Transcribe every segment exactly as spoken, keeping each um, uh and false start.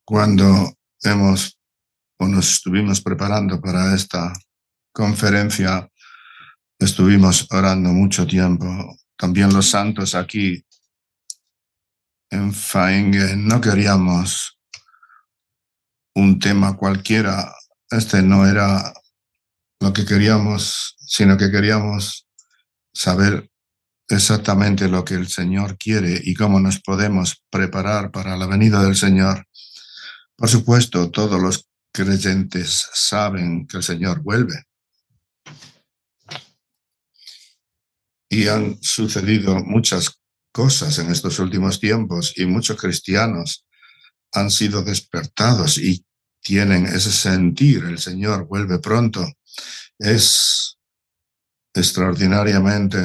Cuando hemos o nos estuvimos preparando para esta conferencia, estuvimos orando mucho tiempo. También los santos aquí en Faengue no queríamos un tema cualquiera. Este no era lo que queríamos, sino que queríamos saber exactamente lo que el Señor quiere y cómo nos podemos preparar para la venida del Señor. Por supuesto, todos los creyentes saben que el Señor vuelve. Y han sucedido muchas cosas en estos últimos tiempos y muchos cristianos han sido despertados y tienen ese sentir, el Señor vuelve pronto. Es extraordinariamente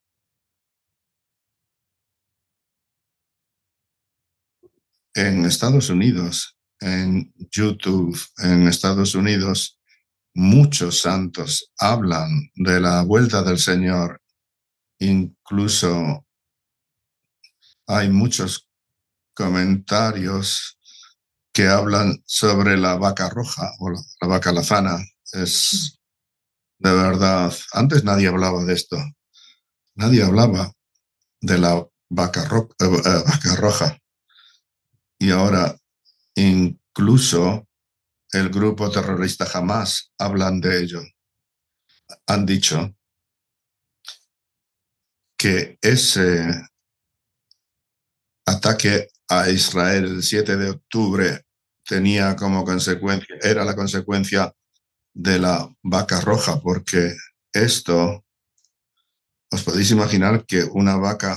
en Estados Unidos, en YouTube, en Estados Unidos, muchos santos hablan de la vuelta del Señor. Incluso hay muchos comentarios que hablan sobre la vaca roja o la, la vaca lazana. Es de verdad, antes nadie hablaba de esto. Nadie hablaba de la vaca, ro eh, eh, vaca roja. Y ahora incluso el grupo terrorista Hamas hablan de ello. Han dicho que ese ataque a Israel el siete de octubre tenía como consecuencia, era la consecuencia de la vaca roja, porque esto, os podéis imaginar que una vaca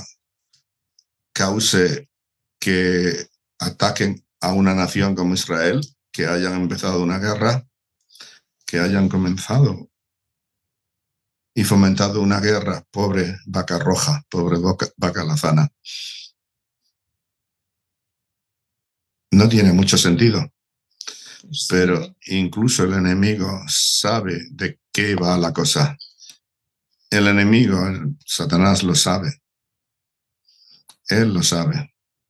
cause que ataquen a una nación como Israel, que hayan empezado una guerra, que hayan comenzado y fomentado una guerra, pobre vaca roja, pobre vaca, vaca lazana. No tiene mucho sentido, pero incluso el enemigo sabe de qué va la cosa. El enemigo, el Satanás, lo sabe. Él lo sabe.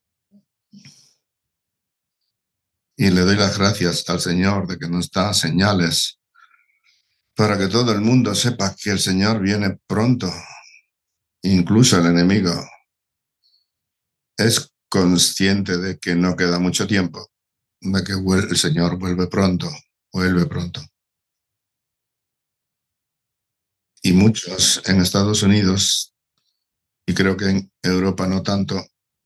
Y le doy las gracias al Señor de que nos da señales para que todo el mundo sepa que el Señor viene pronto. Incluso el enemigo es consciente de que no queda mucho tiempo, de que el Señor vuelve pronto, vuelve pronto. Y muchos en Estados Unidos, y creo que en Europa no tanto,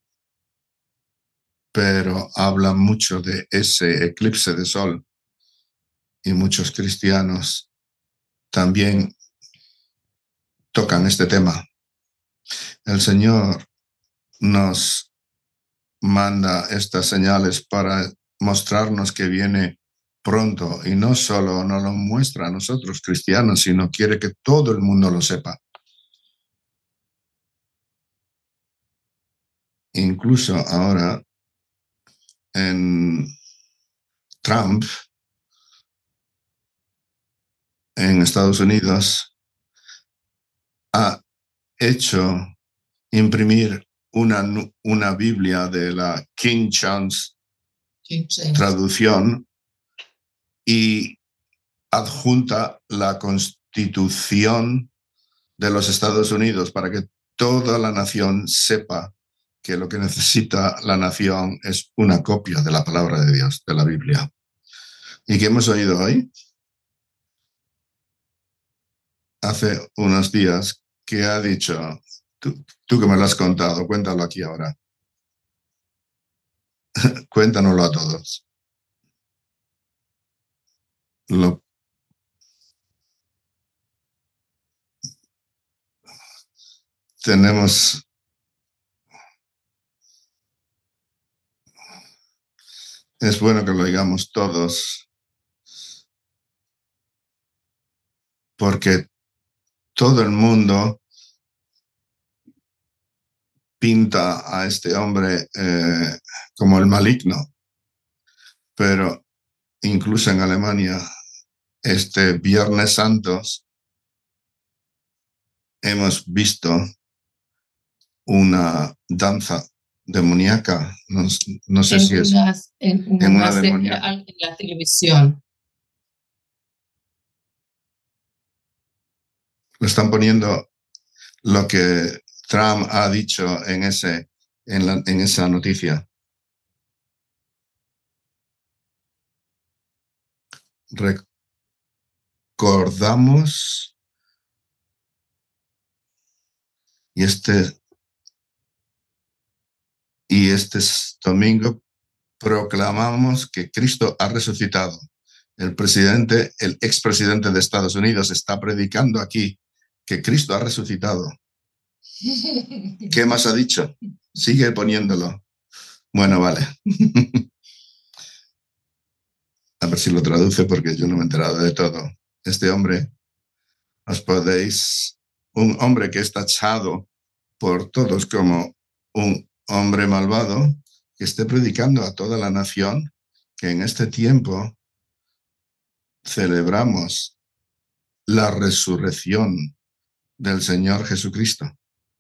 pero hablan mucho de ese eclipse de sol. Y muchos cristianos también tocan este tema. El Señor nos manda estas señales para mostrarnos que viene pronto, y no solo nos lo muestra a nosotros cristianos, sino quiere que todo el mundo lo sepa. Incluso ahora en Trump, en Estados Unidos, ha hecho imprimir una, una Biblia de la King James traducción y adjunta la Constitución de los Estados Unidos para que toda la nación sepa que lo que necesita la nación es una copia de la palabra de Dios, de la Biblia. ¿Y qué hemos oído hoy? Hace unos días que ha dicho, tú, tú que me lo has contado, cuéntalo aquí ahora. Cuéntanoslo a todos. Lo tenemos es bueno que lo digamos todos, porque todo el mundo pinta a este hombre eh, como el maligno, pero incluso en Alemania, este Viernes Santos, hemos visto una danza demoníaca, no, no sé en si es una, en, en una una serie, demoníaca. en la televisión. Lo están poniendo lo que Trump ha dicho en, ese, en, la, en esa noticia. Recordamos, y este, y este domingo proclamamos que Cristo ha resucitado. El presidente, el expresidente de Estados Unidos está predicando aquí que Cristo ha resucitado. ¿Qué más ha dicho? Sigue poniéndolo. Bueno, vale. A ver si lo traduce porque yo no me he enterado de todo. Este hombre, os podéis, un hombre que es tachado por todos como un hombre malvado, que esté predicando a toda la nación que en este tiempo celebramos la resurrección del Señor Jesucristo.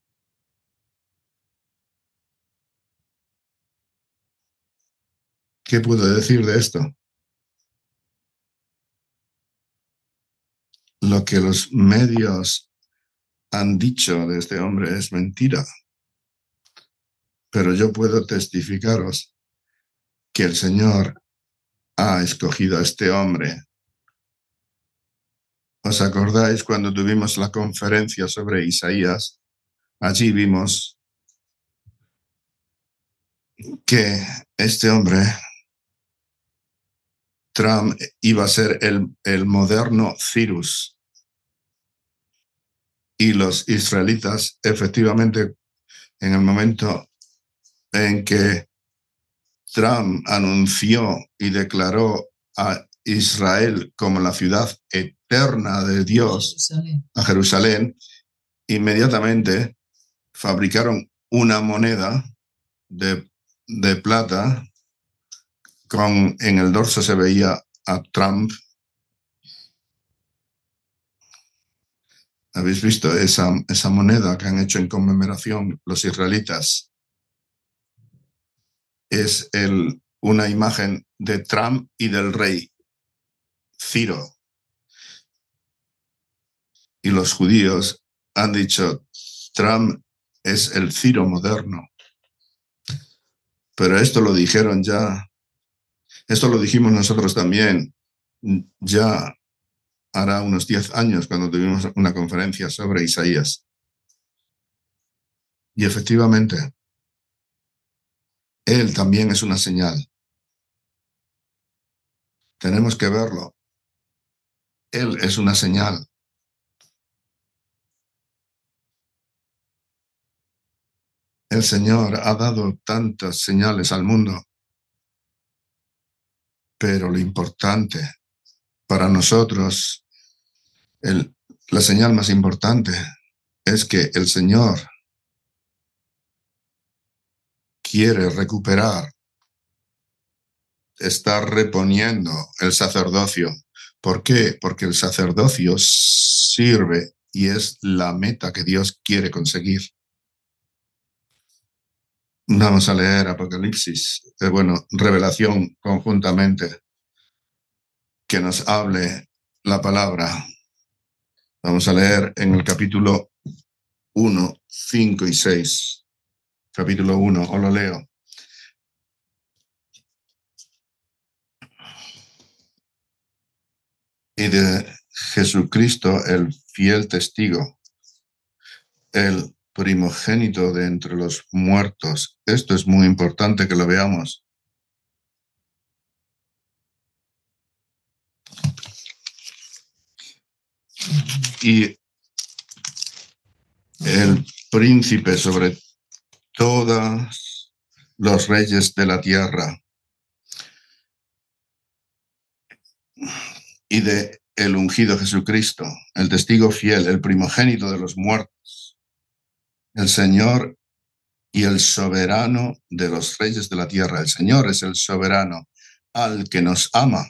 ¿Qué puedo decir de esto? Lo que los medios han dicho de este hombre es mentira. Pero yo puedo testificaros que el Señor ha escogido a este hombre. ¿Os acordáis cuando tuvimos la conferencia sobre Isaías? Allí vimos que este hombre, Trump, iba a ser el, el moderno Cyrus. Y los israelitas, efectivamente, en el momento en que Trump anunció y declaró a Israel como la ciudad eterna de Dios, Jerusalén. a Jerusalén, inmediatamente fabricaron una moneda de, de plata, con en el dorso se veía a Trump. ¿Habéis visto esa, esa moneda que han hecho en conmemoración los israelitas? Es el, una imagen de Trump y del rey Ciro. Y los judíos han dicho, Trump es el Ciro moderno. Pero esto lo dijeron ya, esto lo dijimos nosotros también, ya hará unos diez años cuando tuvimos una conferencia sobre Isaías. Y efectivamente, él también es una señal. Tenemos que verlo. Él es una señal. El Señor ha dado tantas señales al mundo, pero lo importante para nosotros, el, la señal más importante es que el Señor quiere recuperar, está reponiendo el sacerdocio. ¿Por qué? Porque el sacerdocio sirve y es la meta que Dios quiere conseguir. Vamos a leer Apocalipsis, eh, bueno, Revelación conjuntamente, que nos hable la palabra. Vamos a leer en el capítulo uno, cinco y seis. Capítulo uno, os lo leo. Y de Jesucristo, el fiel testigo, el primogénito de entre los muertos. Esto es muy importante que lo veamos. Y el príncipe sobre todos los reyes de la tierra. Y de el ungido Jesucristo, el testigo fiel, el primogénito de los muertos, el Señor y el soberano de los reyes de la tierra. El Señor es el soberano al que nos ama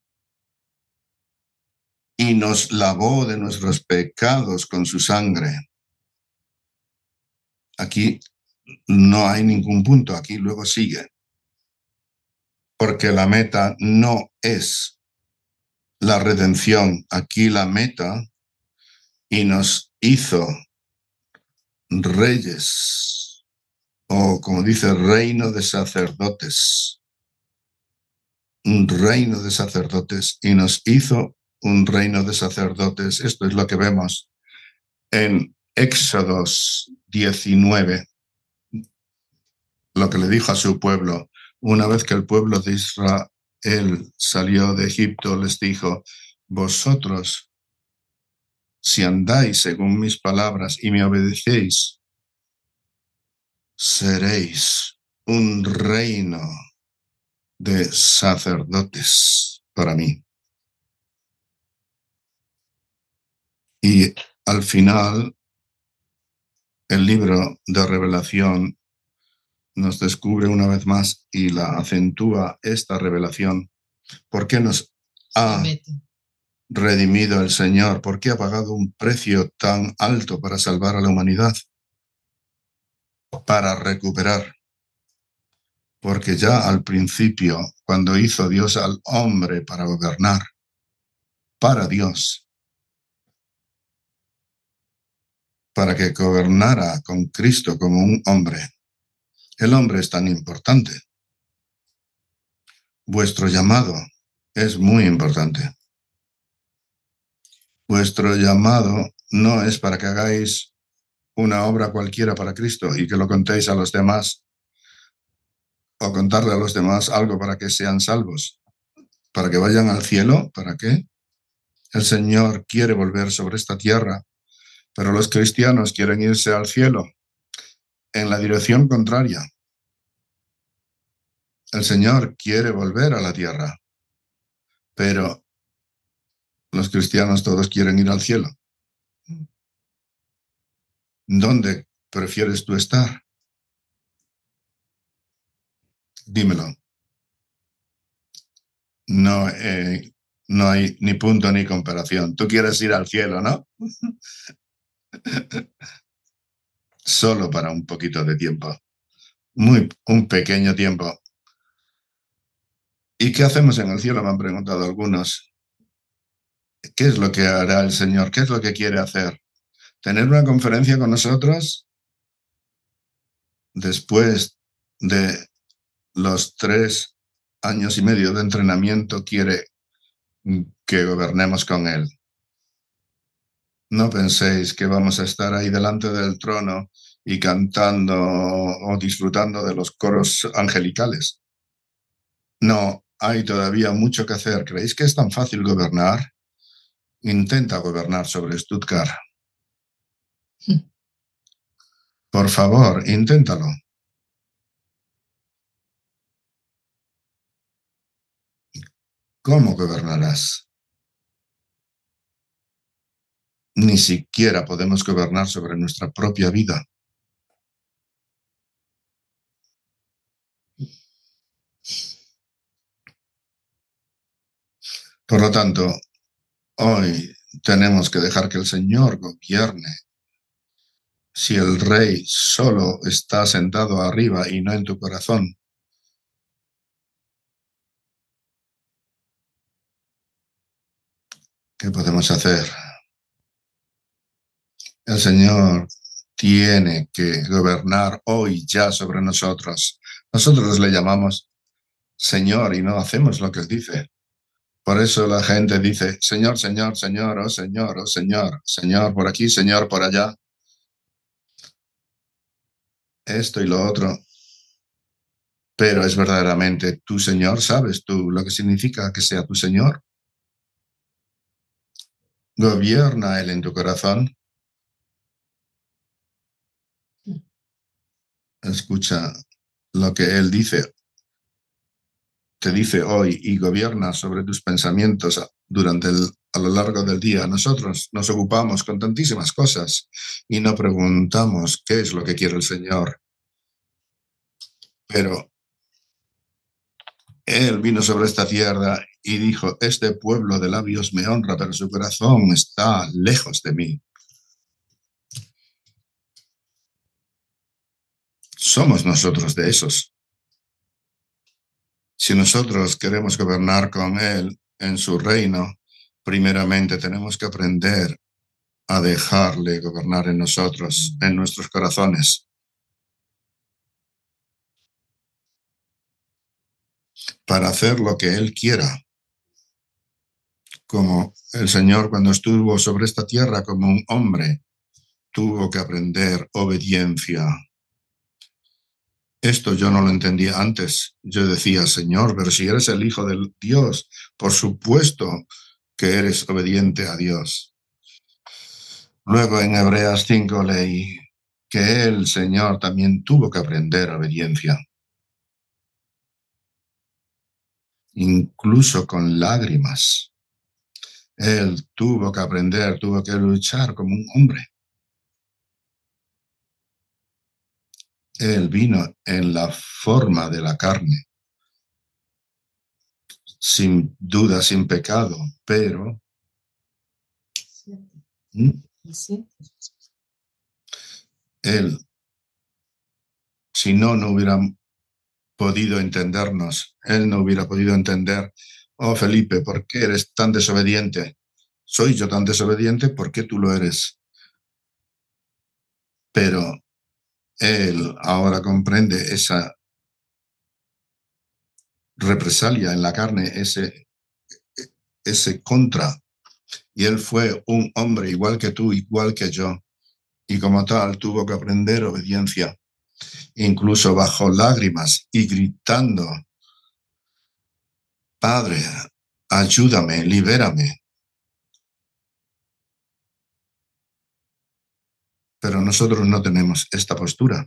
y nos lavó de nuestros pecados con su sangre. Aquí no hay ningún punto aquí, luego sigue. Porque la meta no es la redención, aquí la meta, y nos hizo reyes, o como dice, reino de sacerdotes. Un reino de sacerdotes, y nos hizo un reino de sacerdotes. Esto es lo que vemos en Éxodos diecinueve, lo que le dijo a su pueblo. Una vez que el pueblo de Israel salió de Egipto, les dijo: vosotros, si andáis según mis palabras y me obedecéis, seréis un reino de sacerdotes para mí. Y al final, el libro de Revelación nos descubre una vez más y la acentúa esta revelación. ¿Por qué nos ha redimido el Señor? ¿Por qué ha pagado un precio tan alto para salvar a la humanidad? Para recuperar. Porque ya al principio, cuando hizo Dios al hombre para gobernar, para Dios, para que gobernara con Cristo como un hombre, el hombre es tan importante. Vuestro llamado es muy importante. Vuestro llamado no es para que hagáis una obra cualquiera para Cristo y que lo contéis a los demás, o contarle a los demás algo para que sean salvos, para que vayan al cielo. ¿Para qué? El Señor quiere volver sobre esta tierra, pero los cristianos quieren irse al cielo en la dirección contraria. El Señor quiere volver a la tierra, pero los cristianos todos quieren ir al cielo. ¿Dónde prefieres tú estar? Dímelo. No, eh, no hay ni punto ni comparación. Tú quieres ir al cielo, ¿no? Solo para un poquito de tiempo. Muy, un pequeño tiempo. ¿Y qué hacemos en el cielo? Me han preguntado algunos. ¿Qué es lo que hará el Señor? ¿Qué es lo que quiere hacer? ¿Tener una conferencia con nosotros? Después de los tres años y medio de entrenamiento, quiere que gobernemos con Él. No penséis que vamos a estar ahí delante del trono y cantando o disfrutando de los coros angelicales. No, hay todavía mucho que hacer. ¿Creéis que es tan fácil gobernar? Intenta gobernar sobre Stuttgart. Por favor, inténtalo. ¿Cómo gobernarás? Ni siquiera podemos gobernar sobre nuestra propia vida. Por lo tanto, hoy tenemos que dejar que el Señor gobierne. Si el rey solo está sentado arriba y no en tu corazón, ¿qué podemos hacer? El Señor tiene que gobernar hoy ya sobre nosotros. Nosotros le llamamos Señor y no hacemos lo que Él dice. Por eso la gente dice, Señor, Señor, Señor, oh Señor, oh Señor, Señor por aquí, Señor por allá. Esto y lo otro. Pero es verdaderamente tu Señor. ¿Sabes tú lo que significa que sea tu Señor? ¿Gobierna Él en tu corazón? Escucha lo que Él dice. Te dice hoy y gobierna sobre tus pensamientos durante el, a lo largo del día. Nosotros nos ocupamos con tantísimas cosas y no preguntamos qué es lo que quiere el Señor. Pero Él vino sobre esta tierra y dijo, este pueblo de labios me honra, pero su corazón está lejos de mí. somos nosotros de esos. Si nosotros queremos gobernar con Él en su reino, primeramente tenemos que aprender a dejarle gobernar en nosotros, en nuestros corazones, para hacer lo que Él quiera. Como el Señor, cuando estuvo sobre esta tierra como un hombre, tuvo que aprender obediencia. Esto yo no lo entendía antes. Yo decía, Señor, pero si eres el Hijo del Dios, por supuesto que eres obediente a Dios. Luego en Hebreos cinco leí que el Señor también tuvo que aprender obediencia, incluso con lágrimas. Él tuvo que aprender, tuvo que luchar como un hombre. Él vino en la forma de la carne, sin duda, sin pecado, pero ¿Mm? Él, si no, no hubiera podido entendernos. Él no hubiera podido entender, oh Felipe, ¿por qué eres tan desobediente? ¿Soy yo tan desobediente? ¿Por qué tú lo eres? Pero él ahora comprende esa represalia en la carne, ese, ese contra. Y él fue un hombre igual que tú, igual que yo. Y como tal tuvo que aprender obediencia, incluso bajo lágrimas y gritando, Padre, ayúdame, libérame. Pero nosotros no tenemos esta postura.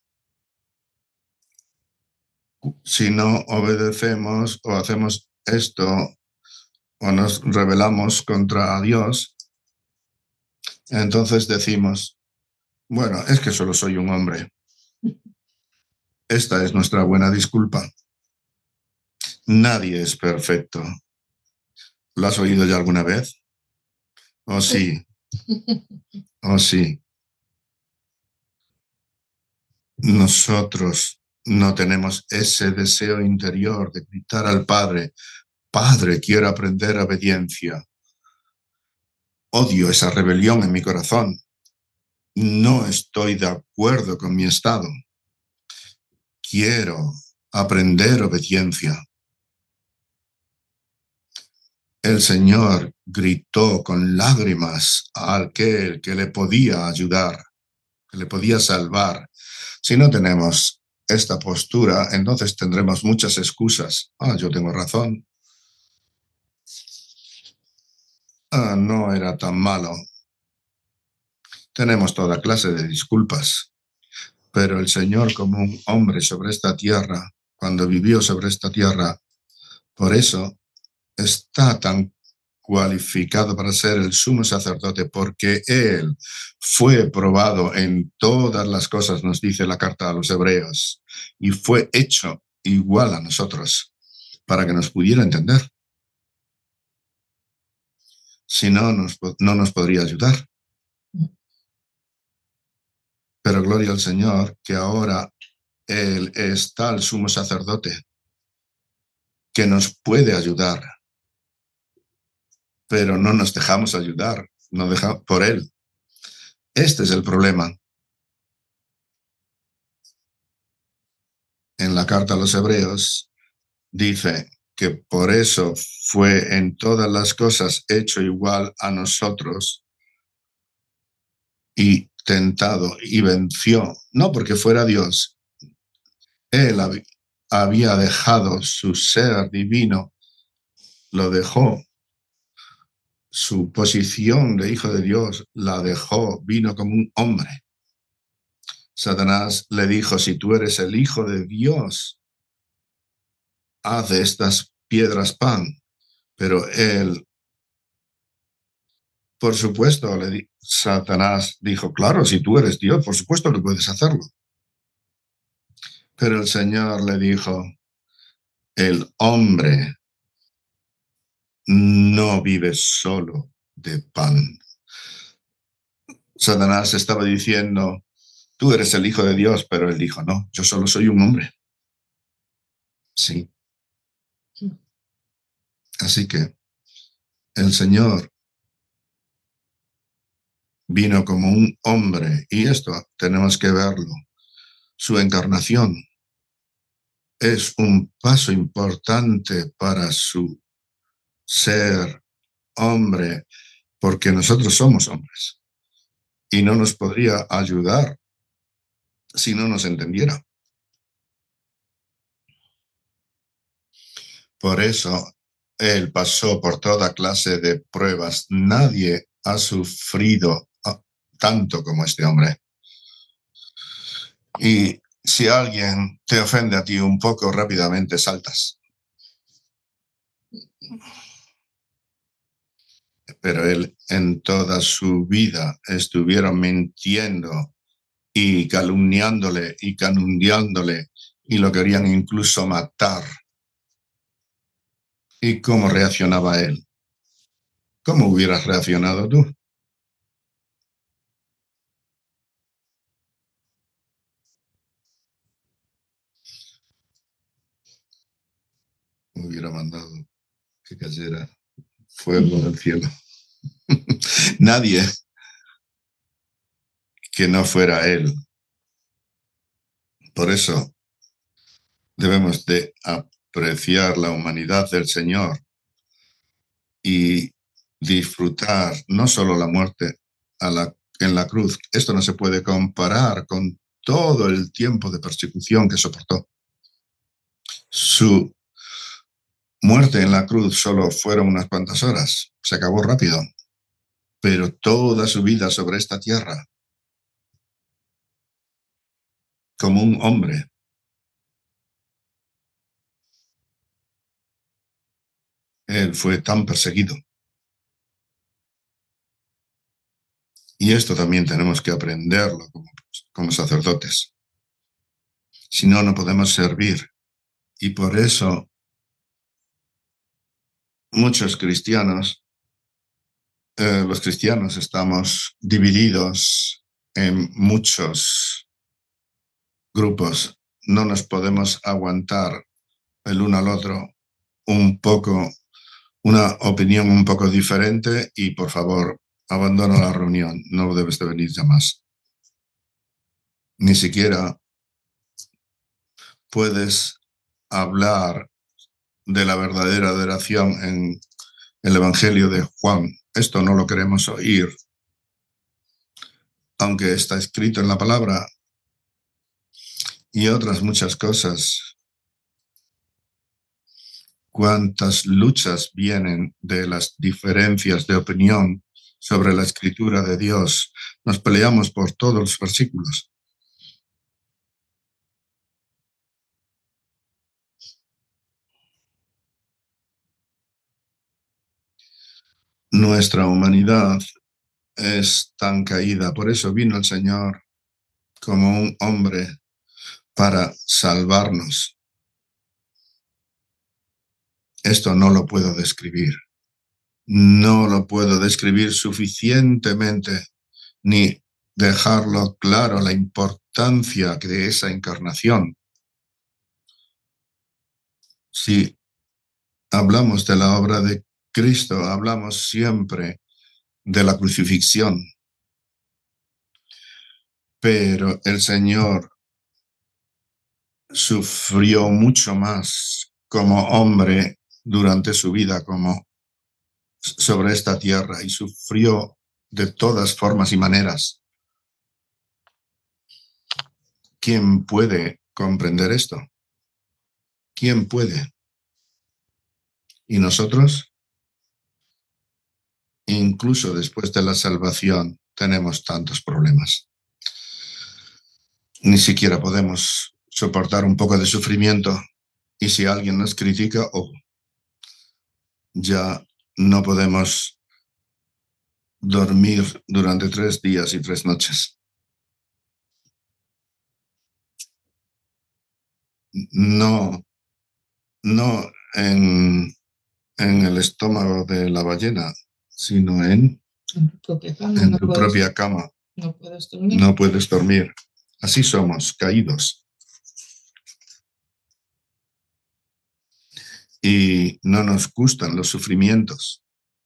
Si no obedecemos o hacemos esto o nos rebelamos contra Dios, entonces decimos, bueno, es que solo soy un hombre. Esta es nuestra buena disculpa. Nadie es perfecto. ¿Lo has oído ya alguna vez? Oh, sí. Oh, sí. Nosotros no tenemos ese deseo interior de gritar al Padre, Padre, quiero aprender obediencia. Odio esa rebelión en mi corazón. No estoy de acuerdo con mi estado. Quiero aprender obediencia. El Señor gritó con lágrimas a aquel que le podía ayudar, que le podía salvar. Si no tenemos esta postura, entonces tendremos muchas excusas. Ah, yo tengo razón. Ah, no era tan malo. Tenemos toda clase de disculpas. Pero el Señor, como un hombre sobre esta tierra, cuando vivió sobre esta tierra, por eso está tan cualificado para ser el sumo sacerdote, porque Él fue probado en todas las cosas, nos dice la carta a los hebreos, y fue hecho igual a nosotros, para que nos pudiera entender. Si no, nos, no nos podría ayudar. Pero gloria al Señor, que ahora Él es tal sumo sacerdote que nos puede ayudar, pero no nos dejamos ayudar, no deja, por Él. Este es el problema. En la carta a los hebreos dice que por eso fue en todas las cosas hecho igual a nosotros y tentado y venció, no porque fuera Dios. Él hab había dejado su ser divino, lo dejó. Su posición de hijo de Dios la dejó, vino como un hombre. Satanás le dijo, si tú eres el hijo de Dios, haz de estas piedras pan. Pero él, por supuesto, le di Satanás dijo, claro, si tú eres Dios, por supuesto que puedes hacerlo. Pero el Señor le dijo, el hombre no vive solo de pan. Satanás estaba diciendo, tú eres el Hijo de Dios, pero él dijo, no, yo solo soy un hombre. Sí. Así que el Señor vino como un hombre, y esto tenemos que verlo. Su encarnación es un paso importante para su ser hombre, porque nosotros somos hombres y no nos podría ayudar si no nos entendiera. Por eso él pasó por toda clase de pruebas. Nadie ha sufrido tanto como este hombre. Y si alguien te ofende a ti un poco, rápidamente saltas. Pero él en toda su vida estuvieron mintiendo y calumniándole y calumniándole y lo querían incluso matar. ¿Y cómo reaccionaba él? ¿Cómo hubieras reaccionado tú? Hubiera mandado que cayera fuego del cielo. Nadie que no fuera él. Por eso debemos de apreciar la humanidad del Señor y disfrutar no solo la muerte a la, en la cruz. Esto no se puede comparar con todo el tiempo de persecución que soportó. Su muerte en la cruz solo fueron unas cuantas horas, se acabó rápido, pero toda su vida sobre esta tierra, como un hombre, él fue tan perseguido. Y esto también tenemos que aprenderlo como, como sacerdotes. Si no, no podemos servir. Y por eso muchos cristianos, eh, los cristianos estamos divididos en muchos grupos. No nos podemos aguantar el uno al otro un poco, una opinión un poco diferente y por favor, abandona la reunión, no debes de venir ya más. Ni siquiera puedes hablar de la verdadera adoración en el Evangelio de Juan. Esto no lo queremos oír, aunque está escrito en la palabra, y otras muchas cosas. Cuántas luchas vienen de las diferencias de opinión sobre la escritura de Dios. Nos peleamos por todos los versículos. Nuestra humanidad es tan caída. Por eso vino el Señor como un hombre para salvarnos. Esto no lo puedo describir. No lo puedo describir suficientemente ni dejarlo claro la importancia de esa encarnación. Si hablamos de la obra de Cristo, hablamos siempre de la crucifixión. Pero el Señor sufrió mucho más como hombre durante su vida, como sobre esta tierra, y sufrió de todas formas y maneras. ¿Quién puede comprender esto? ¿Quién puede? ¿Y nosotros? Incluso después de la salvación tenemos tantos problemas. Ni siquiera podemos soportar un poco de sufrimiento. Y si alguien nos critica, oh, ya no podemos dormir durante tres días y tres noches. No, no en, en el estómago de la ballena, sino en, en tu propia cama. en No tu puedes, propia cama. no puedes dormir. No puedes dormir. Así somos, caídos. Y no nos gustan los sufrimientos.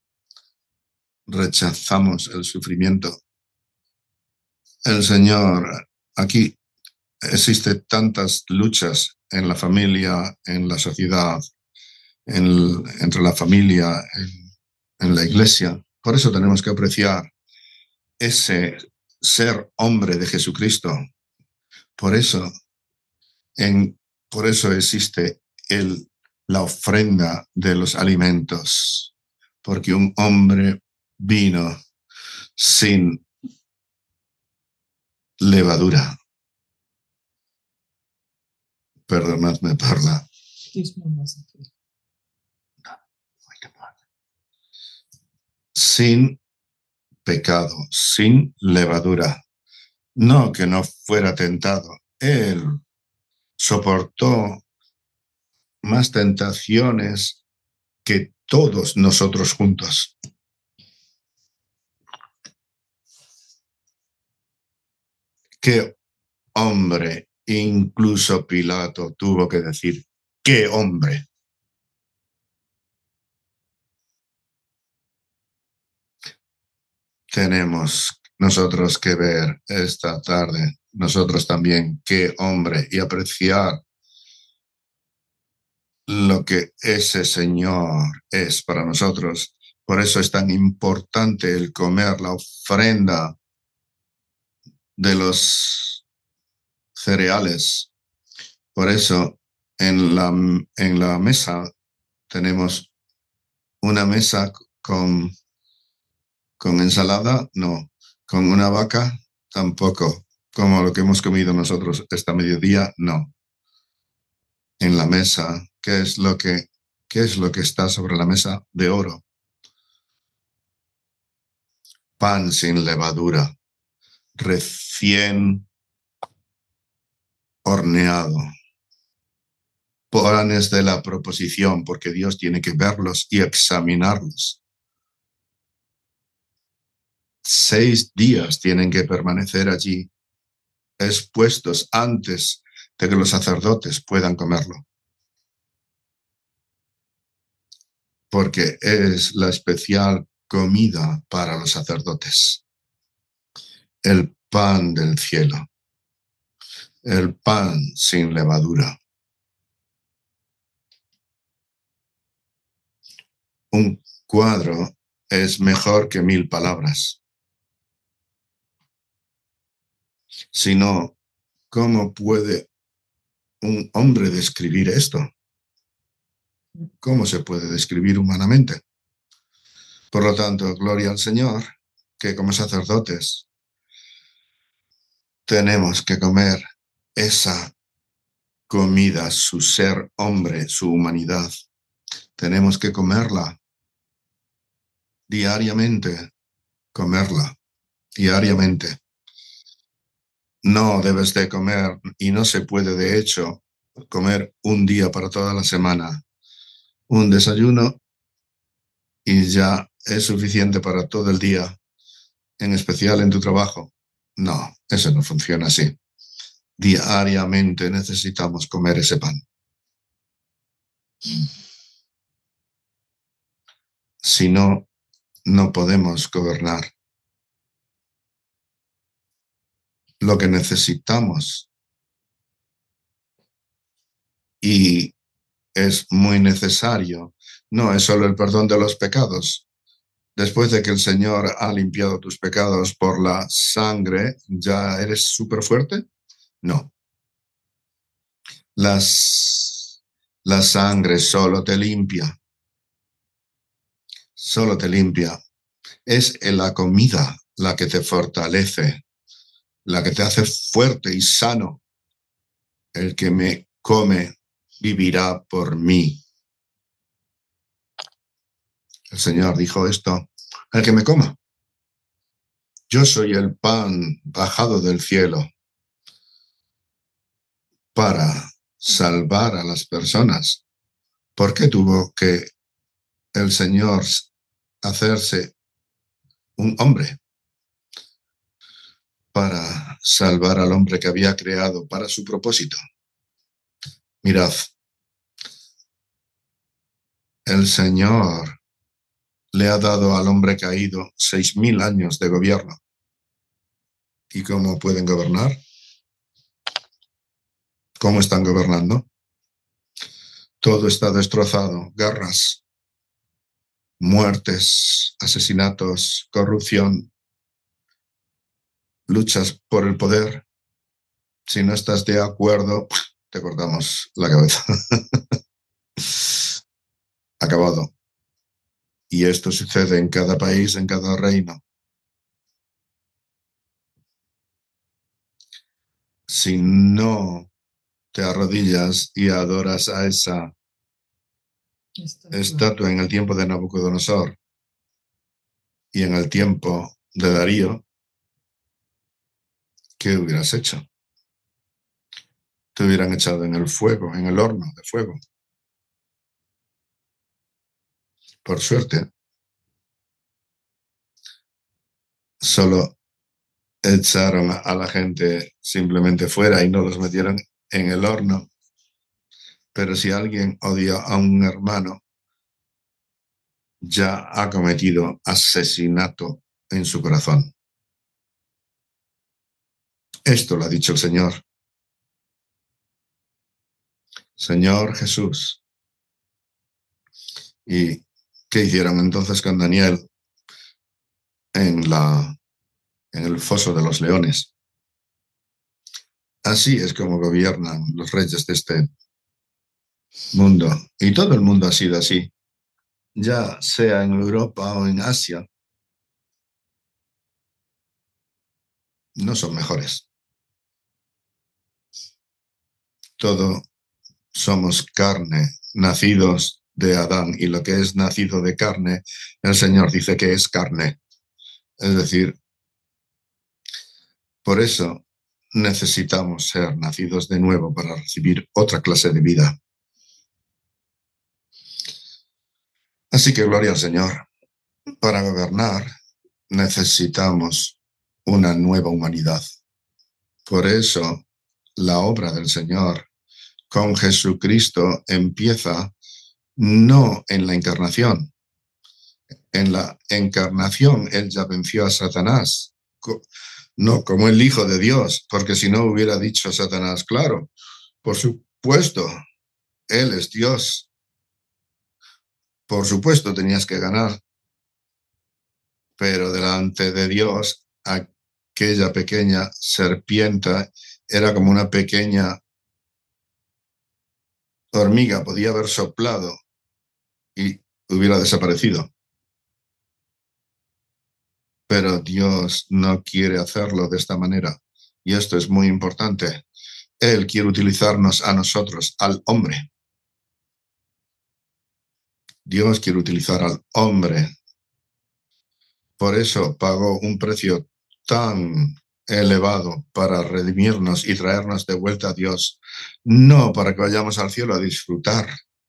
Rechazamos el sufrimiento. El Señor, aquí existen tantas luchas en la familia, en la sociedad, en, entre la familia, en, en la iglesia. Por eso tenemos que apreciar ese ser hombre de Jesucristo. Por eso, en, por eso existe el, la ofrenda de los alimentos, porque un hombre vino sin levadura. Perdonadme por la... Sin pecado, sin levadura. No que no fuera tentado. Él soportó más tentaciones que todos nosotros juntos. ¿Qué hombre? Incluso Pilato tuvo que decir, ¿qué hombre? Tenemos nosotros que ver esta tarde, nosotros también, qué hombre, y apreciar lo que ese Señor es para nosotros. Por eso es tan importante el comer la ofrenda de los cereales. Por eso en la, en la mesa tenemos una mesa con, con ensalada, no, con una vaca, tampoco, como lo que hemos comido nosotros esta mediodía, no. En la mesa, ¿qué es lo que, qué es lo que está sobre la mesa? De oro. Pan sin levadura, recién horneado. Panes de la proposición, porque Dios tiene que verlos y examinarlos. Seis días tienen que permanecer allí, expuestos antes de que los sacerdotes puedan comerlo. Porque es la especial comida para los sacerdotes. El pan del cielo. El pan sin levadura. Un cuadro es mejor que mil palabras. Si no, ¿cómo puede un hombre describir esto? ¿Cómo se puede describir humanamente? Por lo tanto, gloria al Señor, que como sacerdotes tenemos que comer esa comida, su ser hombre, su humanidad. Tenemos que comerla diariamente, comerla diariamente. No debes de comer, y no se puede, de hecho, comer un día para toda la semana. Un desayuno y ya es suficiente para todo el día, en especial en tu trabajo. No, eso no funciona así. Diariamente necesitamos comer ese pan. Si no, no podemos gobernar. Lo que necesitamos, y es muy necesario, no es solo el perdón de los pecados. Después de que el Señor ha limpiado tus pecados por la sangre, ¿ya eres súper fuerte? No. Las, la sangre solo te limpia. Solo te limpia. Es la comida la que te fortalece, la que te hace fuerte y sano. El que me come vivirá por mí. El Señor dijo esto, el que me coma. Yo soy el pan bajado del cielo para salvar a las personas. ¿Por qué tuvo que el Señor hacerse un hombre? Para salvar al hombre que había creado para su propósito. Mirad, el Señor le ha dado al hombre caído seis mil años de gobierno. ¿Y cómo pueden gobernar? ¿Cómo están gobernando? Todo está destrozado, guerras, muertes, asesinatos, corrupción, luchas por el poder. Si no estás de acuerdo, te cortamos la cabeza. Acabado. Y esto sucede en cada país, en cada reino. Si no te arrodillas y adoras a esa estatua, estatua en el tiempo de Nabucodonosor y en el tiempo de Darío, ¿qué hubieras hecho? Te hubieran echado en el fuego, en el horno de fuego. Por suerte, solo echaron a la gente simplemente fuera y no los metieron en el horno. Pero si alguien odia a un hermano, ya ha cometido asesinato en su corazón. Esto lo ha dicho el Señor. Señor Jesús. ¿Y qué hicieron entonces con Daniel en, la, en el foso de los leones? Así es como gobiernan los reyes de este mundo. Y todo el mundo ha sido así. Ya sea en Europa o en Asia, no son mejores. Todo somos carne, nacidos de Adán, y lo que es nacido de carne, el Señor dice que es carne. Es decir, por eso necesitamos ser nacidos de nuevo para recibir otra clase de vida. Así que gloria al Señor. Para gobernar necesitamos una nueva humanidad. Por eso la obra del Señor con Jesucristo empieza no en la encarnación. En la encarnación Él ya venció a Satanás, no como el Hijo de Dios, porque si no hubiera dicho a Satanás, claro, por supuesto, Él es Dios. Por supuesto tenías que ganar. Pero delante de Dios, aquella pequeña serpiente era como una pequeña hormiga, podía haber soplado y hubiera desaparecido. Pero Dios no quiere hacerlo de esta manera. Y esto es muy importante. Él quiere utilizarnos a nosotros, al hombre. Dios quiere utilizar al hombre. Por eso pagó un precio tan elevado para redimirnos y traernos de vuelta a Dios, no para que vayamos al cielo a disfrutar.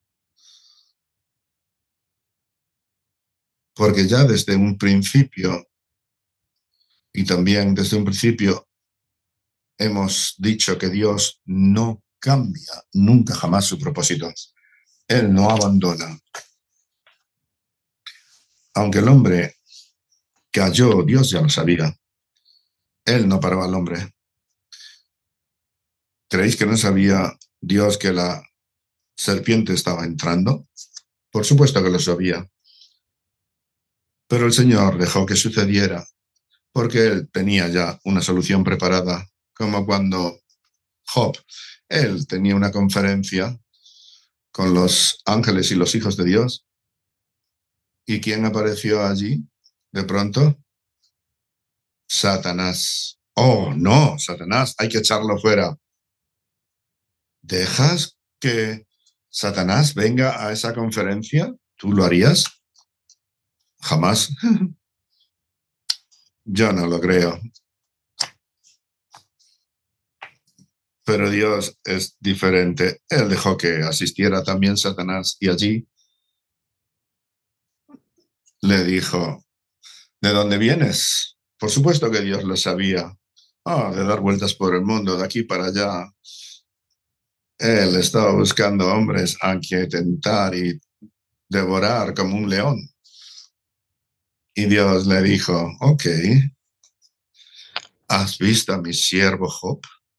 Porque ya desde un principio, y también desde un principio, hemos dicho que Dios no cambia nunca jamás su propósito. Él no abandona. Aunque el hombre cayó, Dios ya lo sabía. Él no paraba al hombre. ¿Creéis que no sabía Dios que la serpiente estaba entrando? Por supuesto que lo sabía. Pero el Señor dejó que sucediera porque Él tenía ya una solución preparada, como cuando Job, él tenía una conferencia con los ángeles y los hijos de Dios. ¿Y quién apareció allí de pronto? Satanás. Oh, no, Satanás, hay que echarlo fuera. ¿Dejas que Satanás venga a esa conferencia? ¿Tú lo harías? Jamás. Yo no lo creo. Pero Dios es diferente. Él dejó que asistiera también Satanás y allí le dijo, ¿de dónde vienes? Por supuesto que Dios lo sabía. Ah, de dar vueltas por el mundo, de aquí para allá. Él estaba buscando hombres a que tentar y devorar como un león. Y Dios le dijo, ok, ¿has visto a mi siervo Job?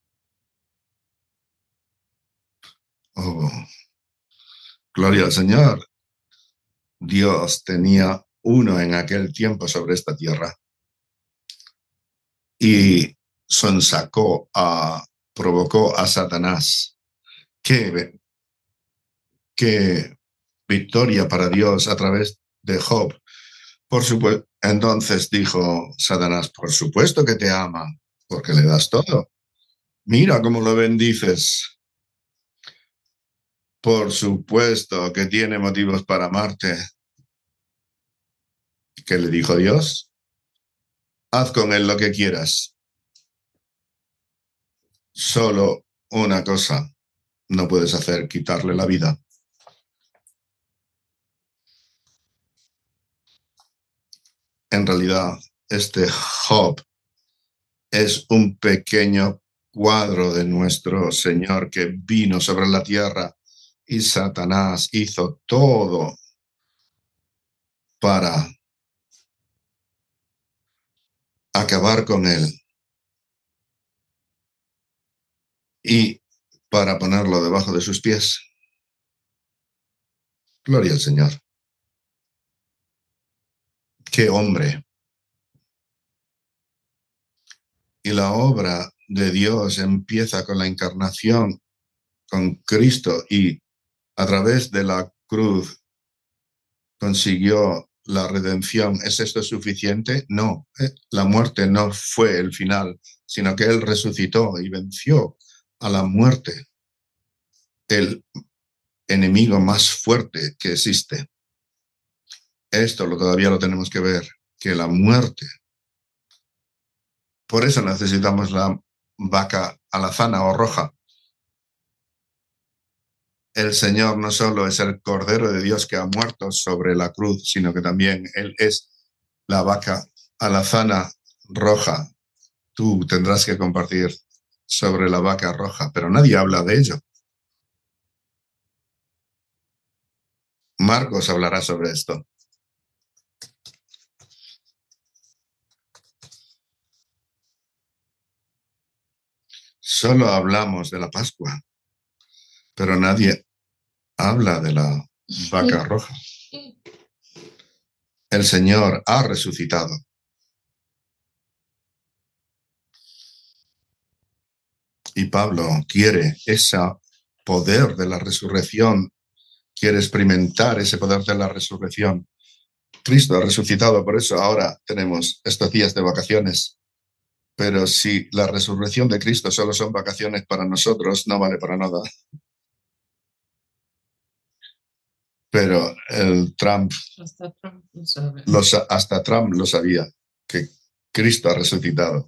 Oh, gloria al Señor. Dios tenía uno en aquel tiempo sobre esta tierra y sonsacó a, provocó a Satanás. ¿Qué, qué victoria para Dios a través de Job? Por supuesto. Entonces dijo Satanás, por supuesto que te ama, porque le das todo. Mira cómo lo bendices. Por supuesto que tiene motivos para amarte. ¿Qué le dijo Dios? Haz con él lo que quieras. Solo una cosa no puedes hacer, quitarle la vida. En realidad, este Job es un pequeño cuadro de nuestro Señor que vino sobre la tierra y Satanás hizo todo para acabar con él y para ponerlo debajo de sus pies. Gloria al Señor. ¡Qué hombre! Y la obra de Dios empieza con la encarnación, con Cristo, y a través de la cruz consiguió la redención. ¿Es esto suficiente? No, la muerte no fue el final, sino que Él resucitó y venció a la muerte, el enemigo más fuerte que existe. Esto lo, todavía lo tenemos que ver, que la muerte. Por eso necesitamos la vaca alazana o roja. El Señor no solo es el Cordero de Dios que ha muerto sobre la cruz, sino que también Él es la vaca alazana roja. Tú tendrás que compartir sobre la vaca roja, pero nadie habla de ello. Marcos hablará sobre esto. Solo hablamos de la Pascua, pero nadie habla de la vaca roja. El Señor ha resucitado. Y Pablo quiere ese poder de la resurrección, quiere experimentar ese poder de la resurrección. Cristo ha resucitado, por eso ahora tenemos estos días de vacaciones. Pero si la resurrección de Cristo solo son vacaciones para nosotros, no vale para nada. Pero el Trump, hasta Trump lo sabe. Los, hasta Trump lo sabía, que Cristo ha resucitado.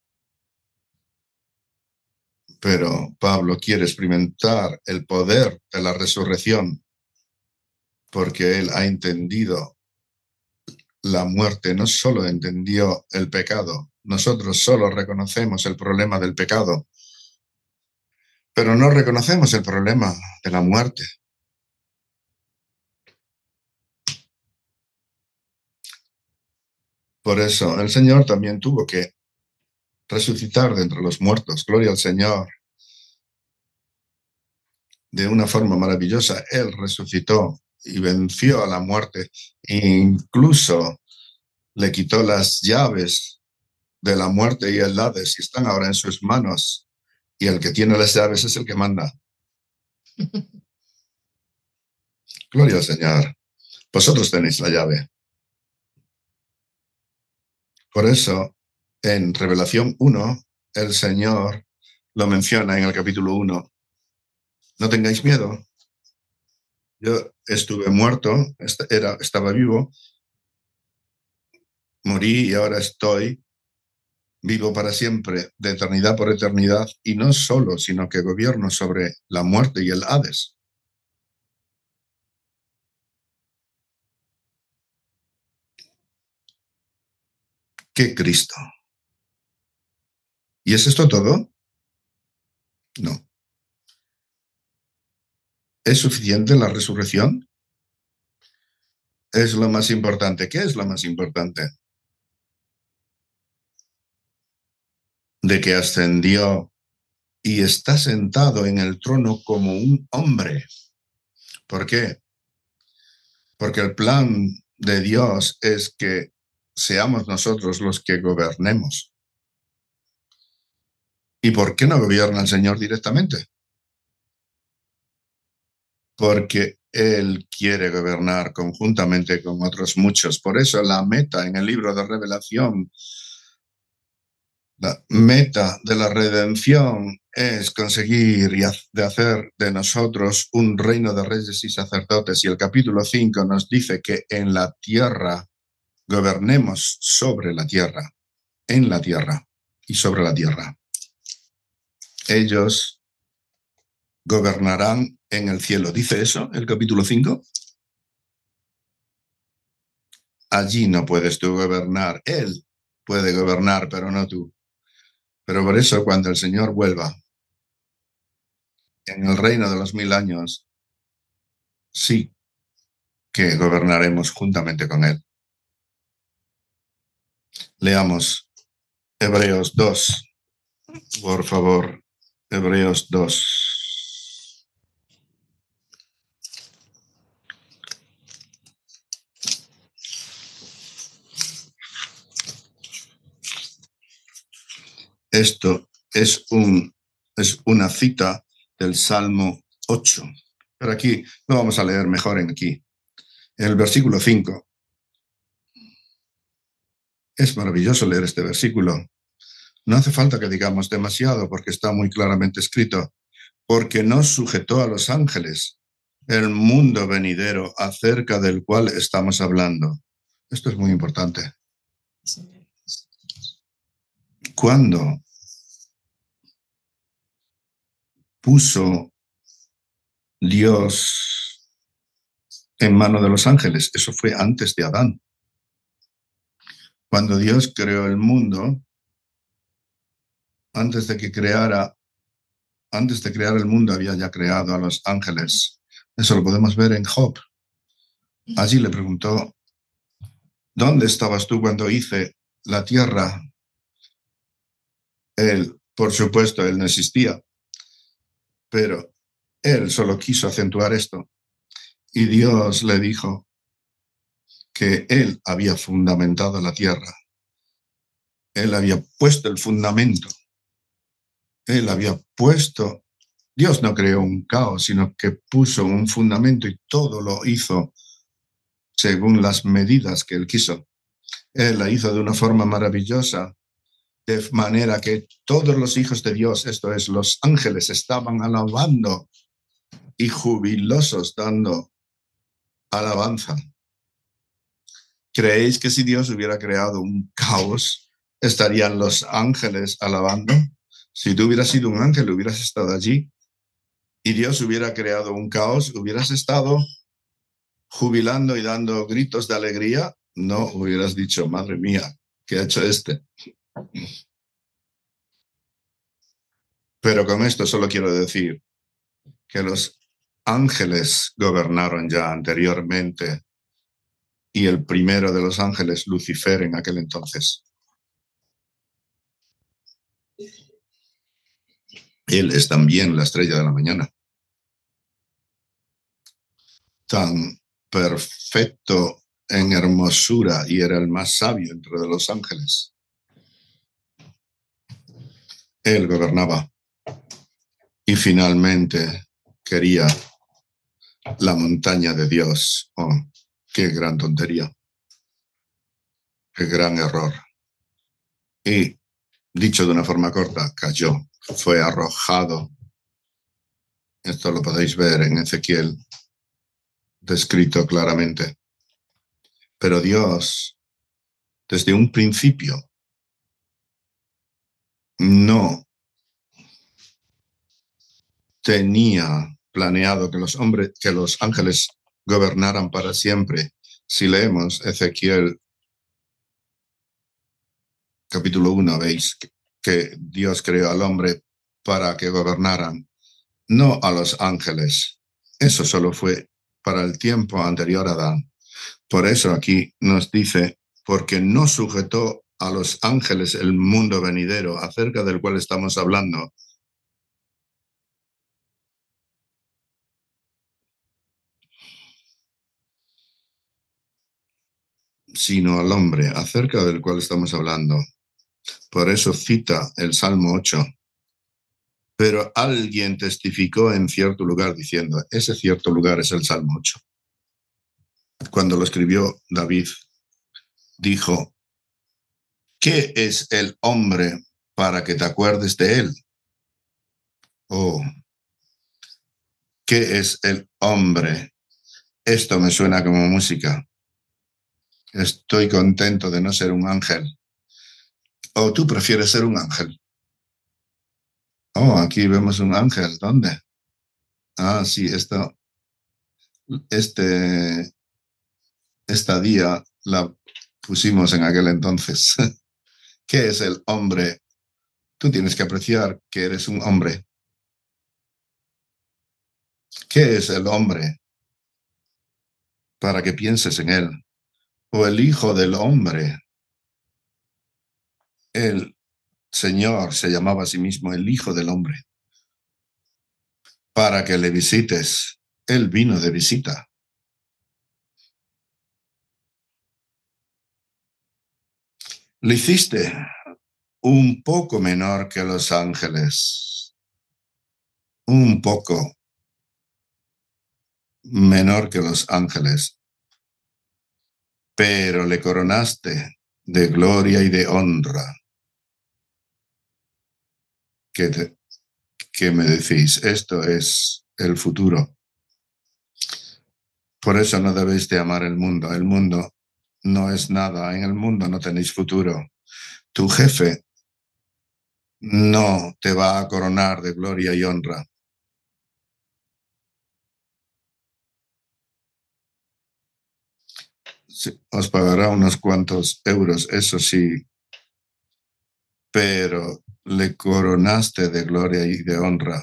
Pero Pablo quiere experimentar el poder de la resurrección porque él ha entendido la muerte, no solo entendió el pecado. Nosotros solo reconocemos el problema del pecado, pero no reconocemos el problema de la muerte. Por eso el Señor también tuvo que resucitar de entre los muertos. Gloria al Señor. De una forma maravillosa, Él resucitó y venció a la muerte. E incluso le quitó las llaves de la muerte y el Hades y están ahora en sus manos. Y el que tiene las llaves es el que manda. Gloria al Señor. Vosotros tenéis la llave. Por eso, en Revelación uno, el Señor lo menciona en el capítulo uno. No tengáis miedo. Yo estuve muerto, era, estaba vivo, morí y ahora estoy vivo para siempre, de eternidad por eternidad, y no solo, sino que gobierno sobre la muerte y el Hades. ¡Qué Cristo! ¿Y es esto todo? No. ¿Es suficiente la resurrección? Es lo más importante. ¿Qué es lo más importante? De que ascendió y está sentado en el trono como un hombre. ¿Por qué? Porque el plan de Dios es que seamos nosotros los que gobernemos. ¿Y por qué no gobierna el Señor directamente? Porque Él quiere gobernar conjuntamente con otros muchos. Por eso la meta en el libro de Revelación, la meta de la redención es conseguir y de hacer de nosotros un reino de reyes y sacerdotes. Y el capítulo cinco nos dice que en la tierra gobernemos sobre la tierra, en la tierra y sobre la tierra. Ellos gobernarán en el cielo. ¿Dice eso el capítulo cinco? Allí no puedes tú gobernar. Él puede gobernar, pero no tú. Pero por eso cuando el Señor vuelva en el reino de los mil años, sí que gobernaremos juntamente con Él. Leamos Hebreos dos, por favor. Hebreos dos. Esto es, un, es una cita del Salmo ocho. Pero aquí lo vamos a leer mejor en aquí. En el versículo cinco. Es maravilloso leer este versículo. No hace falta que digamos demasiado porque está muy claramente escrito. Porque no sujetó a los ángeles el mundo venidero acerca del cual estamos hablando. Esto es muy importante. ¿Cuándo puso Dios en mano de los ángeles? Eso fue antes de Adán. Cuando Dios creó el mundo, antes de que creara, antes de crear el mundo había ya creado a los ángeles. Eso lo podemos ver en Job. Allí le preguntó, ¿dónde estabas tú cuando hice la tierra? Él, por supuesto, él no existía, pero él solo quiso acentuar esto. Y Dios le dijo que él había fundamentado la tierra. Él había puesto el fundamento. Él había puesto... Dios no creó un caos, sino que puso un fundamento y todo lo hizo según las medidas que él quiso. Él la hizo de una forma maravillosa, de manera que todos los hijos de Dios, esto es, los ángeles, estaban alabando y jubilosos dando alabanza. ¿Creéis que si Dios hubiera creado un caos, estarían los ángeles alabando? Si tú hubieras sido un ángel, hubieras estado allí y Dios hubiera creado un caos, ¿hubieras estado jubilando y dando gritos de alegría? No, hubieras dicho, madre mía, ¿qué ha hecho este? Pero con esto solo quiero decir que los ángeles gobernaron ya anteriormente y el primero de los ángeles, Lucifer, en aquel entonces. Él es también la estrella de la mañana. Tan perfecto en hermosura y era el más sabio entre los ángeles. Él gobernaba y finalmente quería la montaña de Dios. Oh, qué gran tontería. Qué gran error. Y, dicho de una forma corta, cayó. Fue arrojado. Esto lo podéis ver en Ezequiel, descrito claramente. Pero Dios, desde un principio, no tenía planeado que los hombres, que los ángeles gobernaran para siempre. Si leemos Ezequiel capítulo uno, veis que Dios creó al hombre para que gobernaran, no a los ángeles. Eso solo fue para el tiempo anterior a Adán. Por eso aquí nos dice, porque no sujetó a los ángeles el mundo venidero acerca del cual estamos hablando, sino al hombre acerca del cual estamos hablando. Por eso cita el Salmo ocho. Pero alguien testificó en cierto lugar diciendo, ese cierto lugar es el Salmo ocho. Cuando lo escribió David, dijo, ¿qué es el hombre para que te acuerdes de él? Oh, ¿qué es el hombre? Esto me suena como música. Estoy contento de no ser un ángel. ¿O tú prefieres ser un ángel? Oh, aquí vemos un ángel. ¿Dónde? Ah, sí, esto, este, esta día la pusimos en aquel entonces. ¿Qué es el hombre? Tú tienes que apreciar que eres un hombre. ¿Qué es el hombre? Para que pienses en él. O el hijo del hombre. El Señor se llamaba a sí mismo el hijo del hombre. Para que le visites. Él vino de visita. Le hiciste un poco menor que los ángeles. Un poco menor que los ángeles. Pero le coronaste de gloria y de honra. ¿Qué, te, qué me decís? Esto es el futuro. Por eso no debéis de amar el mundo. El mundo no es nada. En el mundo no tenéis futuro. Tu jefe no te va a coronar de gloria y honra. Sí, os pagará unos cuantos euros, eso sí, pero le coronaste de gloria y de honra.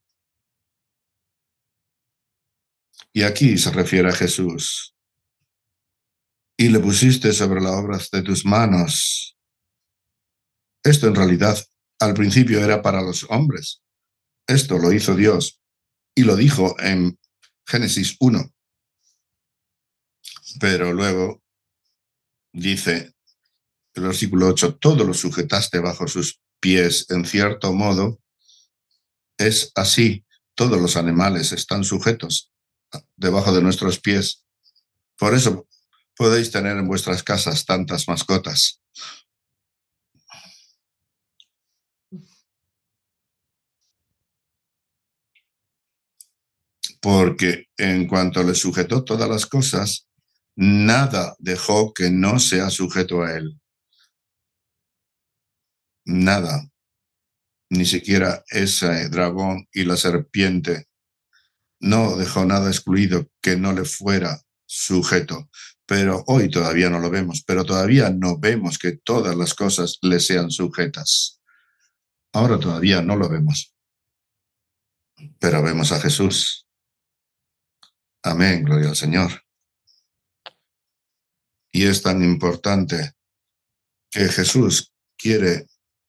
Y aquí se refiere a Jesús. Y le pusiste sobre las obras de tus manos. Esto en realidad al principio era para los hombres. Esto lo hizo Dios y lo dijo en Génesis uno. Pero luego dice el versículo ocho, todo lo sujetaste bajo sus pies. En cierto modo, es así. Todos los animales están sujetos debajo de nuestros pies. Por eso podéis tener en vuestras casas tantas mascotas. Porque en cuanto le sujetó todas las cosas, nada dejó que no sea sujeto a él. Nada. Ni siquiera ese dragón y la serpiente. No dejó nada excluido que no le fuera sujeto. Pero hoy todavía no lo vemos, pero todavía no vemos que todas las cosas le sean sujetas. Ahora todavía no lo vemos, pero vemos a Jesús. Amén, gloria al Señor. Y es tan importante que Jesús quiere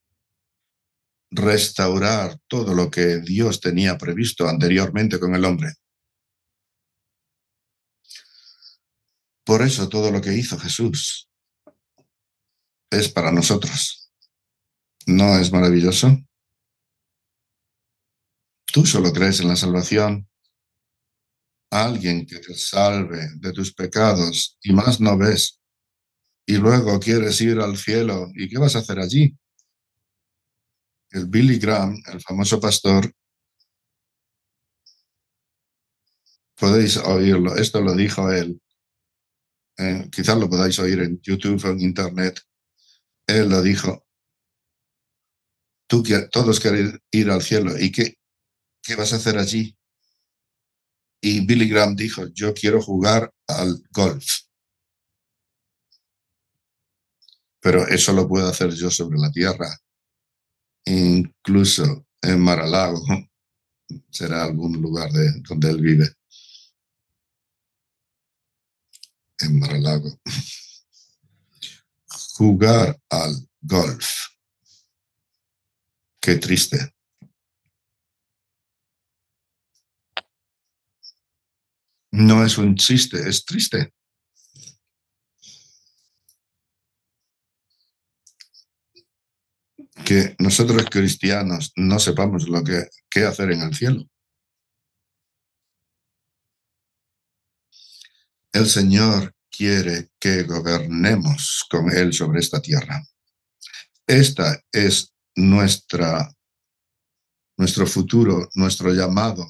restaurar todo lo que Dios tenía previsto anteriormente con el hombre. Por eso todo lo que hizo Jesús es para nosotros. ¿No es maravilloso? Tú solo crees en la salvación. Alguien que te salve de tus pecados y más no ves. Y luego quieres ir al cielo. ¿Y qué vas a hacer allí? El Billy Graham, el famoso pastor, podéis oírlo. Esto lo dijo él. Eh, quizás lo podáis oír en YouTube o en Internet. Él lo dijo. Tú, todos quieren ir al cielo. ¿Y qué, qué vas a hacer allí? Y Billy Graham dijo, yo quiero jugar al golf. Pero eso lo puedo hacer yo sobre la tierra. incluso en Mar-a-Lago, será algún lugar de, donde él vive. En Mar-a-Lago. Jugar al golf. Qué triste. No es un chiste, es triste. Que nosotros cristianos no sepamos lo que qué hacer en el cielo. El Señor quiere que gobernemos con Él sobre esta tierra. Esta es nuestra, nuestro futuro, nuestro llamado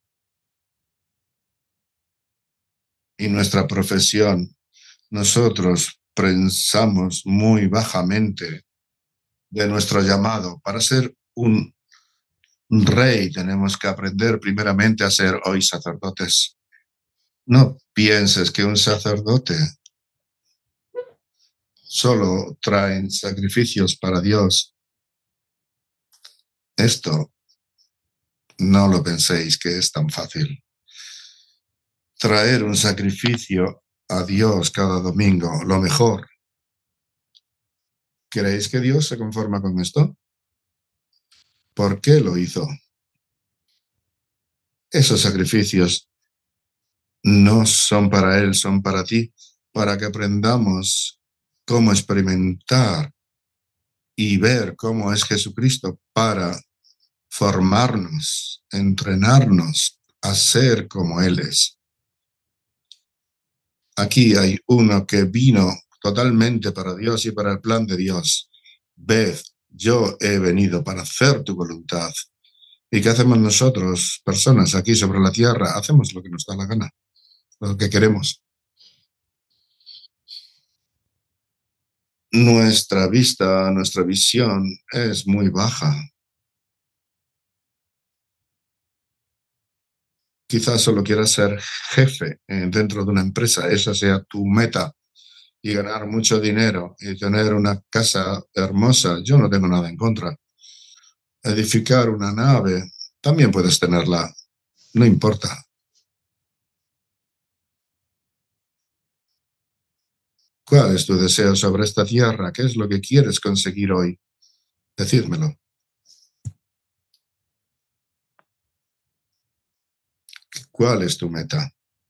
y nuestra profesión. Nosotros pensamos muy bajamente de nuestro llamado. Para ser un rey tenemos que aprender primeramente a ser hoy sacerdotes. No pienses que un sacerdote solo trae sacrificios para Dios. Esto no lo penséis que es tan fácil. Traer un sacrificio a Dios cada domingo, lo mejor. ¿Creéis que Dios se conforma con esto? ¿Por qué lo hizo? Esos sacrificios no son para Él, son para ti, para que aprendamos cómo experimentar y ver cómo es Jesucristo, para formarnos, entrenarnos a ser como Él es. Aquí hay uno que vino totalmente para Dios y para el plan de Dios. Ved, yo he venido para hacer tu voluntad. ¿Y qué hacemos nosotros, personas aquí sobre la tierra? Hacemos lo que nos da la gana, lo que queremos. Nuestra vista, nuestra visión es muy baja. Quizás solo quieras ser jefe dentro de una empresa, esa sea tu meta, y ganar mucho dinero y tener una casa hermosa. Yo no tengo nada en contra. Edificar una nave, también puedes tenerla, no importa. ¿Cuál es tu deseo sobre esta tierra? ¿Qué es lo que quieres conseguir hoy? Decídmelo. ¿Cuál es tu meta?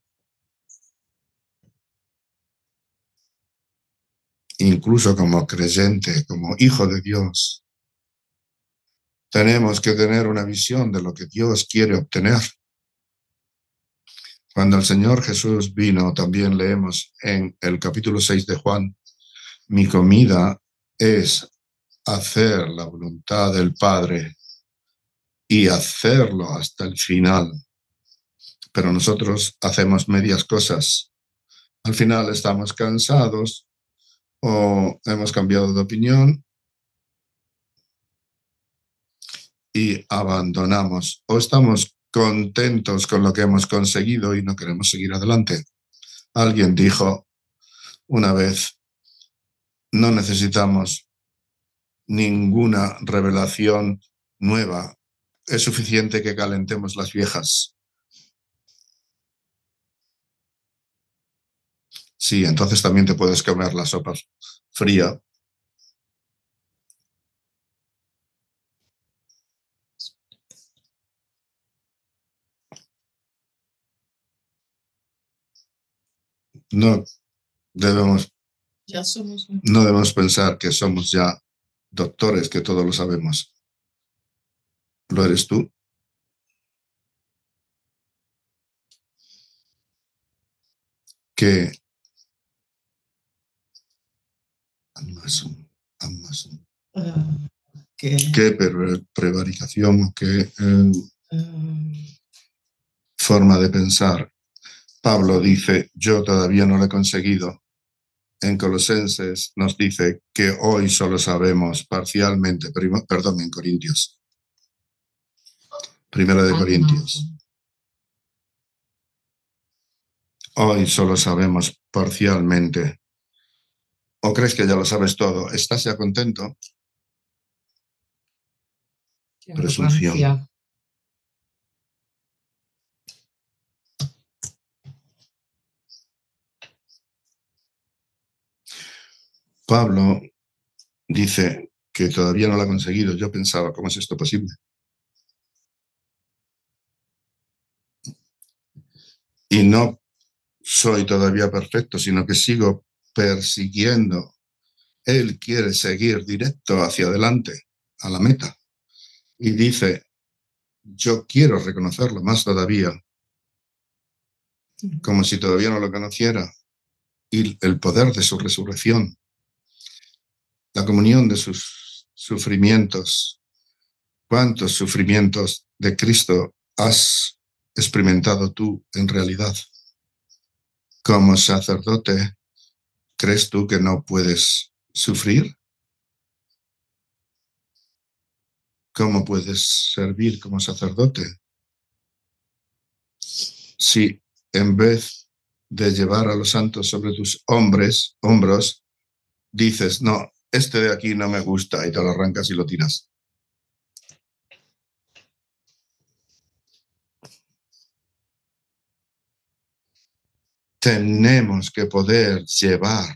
Incluso como creyente, como hijo de Dios, tenemos que tener una visión de lo que Dios quiere obtener. Cuando el Señor Jesús vino, también leemos en el capítulo seis de Juan, mi comida es hacer la voluntad del Padre y hacerlo hasta el final. Pero nosotros hacemos medias cosas. Al final estamos cansados o hemos cambiado de opinión y abandonamos, o estamos contentos con lo que hemos conseguido y no queremos seguir adelante. Alguien dijo una vez, no necesitamos ninguna revelación nueva, es suficiente que calentemos las viejas. Sí, entonces también te puedes comer la sopa fría. No debemos, Ya somos. no debemos pensar que somos ya doctores, que todo lo sabemos. ¿Lo eres tú? ¿Qué? Amazon, Amazon. Uh, ¿Qué? ¿Qué pre prevaricación o qué eh, Um, forma de pensar? Pablo dice, yo todavía no lo he conseguido. En Colosenses nos dice que hoy solo sabemos parcialmente, primo, perdón, en Corintios. Primera de Corintios. Hoy solo sabemos parcialmente. ¿O crees que ya lo sabes todo? ¿Estás ya contento? Qué presunción. arrogancia. Pablo dice que todavía no lo ha conseguido. Yo pensaba, ¿cómo es esto posible? Y no soy todavía perfecto, sino que sigo persiguiendo. Él quiere seguir directo hacia adelante, a la meta. Y dice, yo quiero reconocerlo más todavía, como si todavía no lo conociera. Y el poder de su resurrección, la comunión de sus sufrimientos. ¿Cuántos sufrimientos de Cristo has experimentado tú en realidad? Como sacerdote, ¿crees tú que no puedes sufrir? ¿Cómo puedes servir como sacerdote? Si en vez de llevar a los santos sobre tus hombres, hombros, dices, no, este de aquí no me gusta, y te lo arrancas y lo tiras. Tenemos que poder llevar,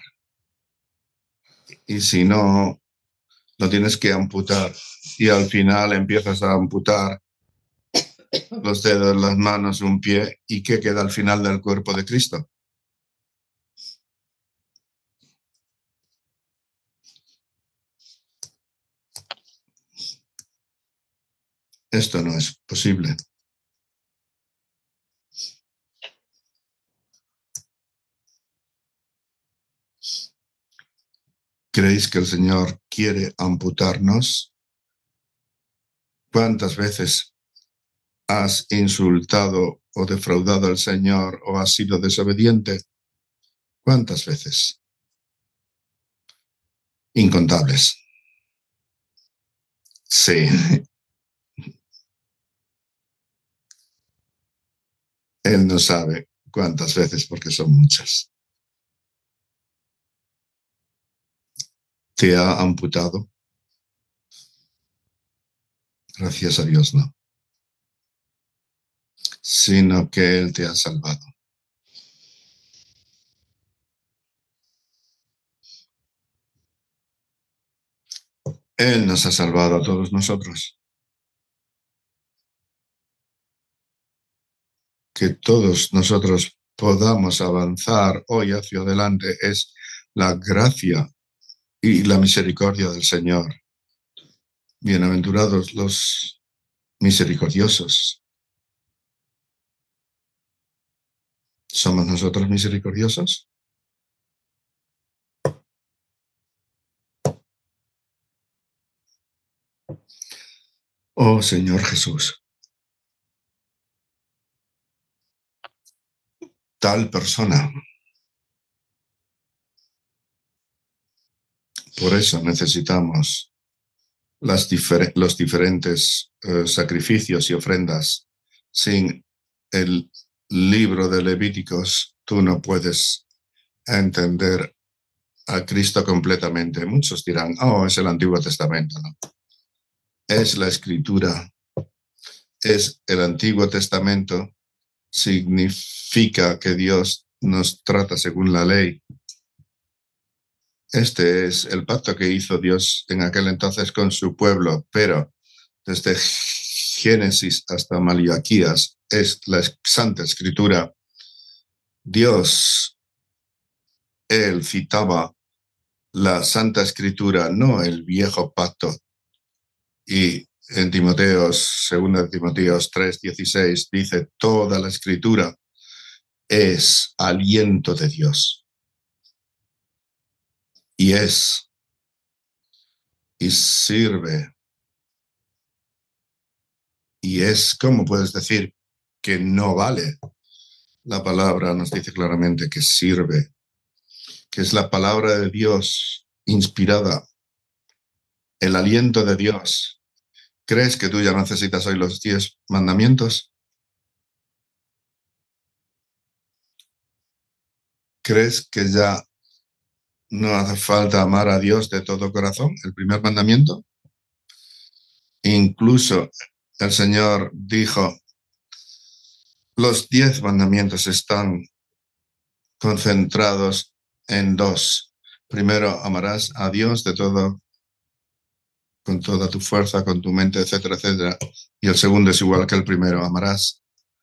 y si no, lo tienes que amputar, y al final empiezas a amputar los dedos, las manos, un pie, ¿y qué queda al final del cuerpo de Cristo? Esto no es posible. ¿Creéis que el Señor quiere amputarnos? ¿Cuántas veces has insultado o defraudado al Señor o has sido desobediente? ¿Cuántas veces? Incontables. Sí. Él no sabe cuántas veces porque son muchas. ¿Te ha amputado? Gracias a Dios, no. Sino que Él te ha salvado. Él nos ha salvado a todos nosotros. Que todos nosotros podamos avanzar hoy hacia adelante es la gracia y la misericordia del Señor. Bienaventurados los misericordiosos. ¿Somos nosotros misericordiosos? Oh Señor Jesús, tal persona. Por eso necesitamos las difer- los diferentes uh, sacrificios y ofrendas. Sin el libro de Levíticos, tú no puedes entender a Cristo completamente. Muchos dirán, oh, es el Antiguo Testamento. No, es la Escritura. Es el Antiguo Testamento. Significa que Dios nos trata según la ley. Este es el pacto que hizo Dios en aquel entonces con su pueblo, pero desde Génesis hasta Malaquías es la Santa Escritura. Dios, él citaba la Santa Escritura, no el viejo pacto. Y en Timoteos, segunda de Timoteos tres dieciséis, dice, toda la Escritura es aliento de Dios. Y es, y sirve. Y es, ¿cómo puedes decir que no vale? La palabra nos dice claramente que sirve, que es la palabra de Dios inspirada, el aliento de Dios. ¿Crees que tú ya necesitas hoy los diez mandamientos? ¿Crees que ya no hace falta amar a Dios de todo corazón? El primer mandamiento. Incluso el Señor dijo, los diez mandamientos están concentrados en dos. Primero, amarás a Dios de todo, con toda tu fuerza, con tu mente, etcétera, etcétera. Y el segundo es igual que el primero, amarás.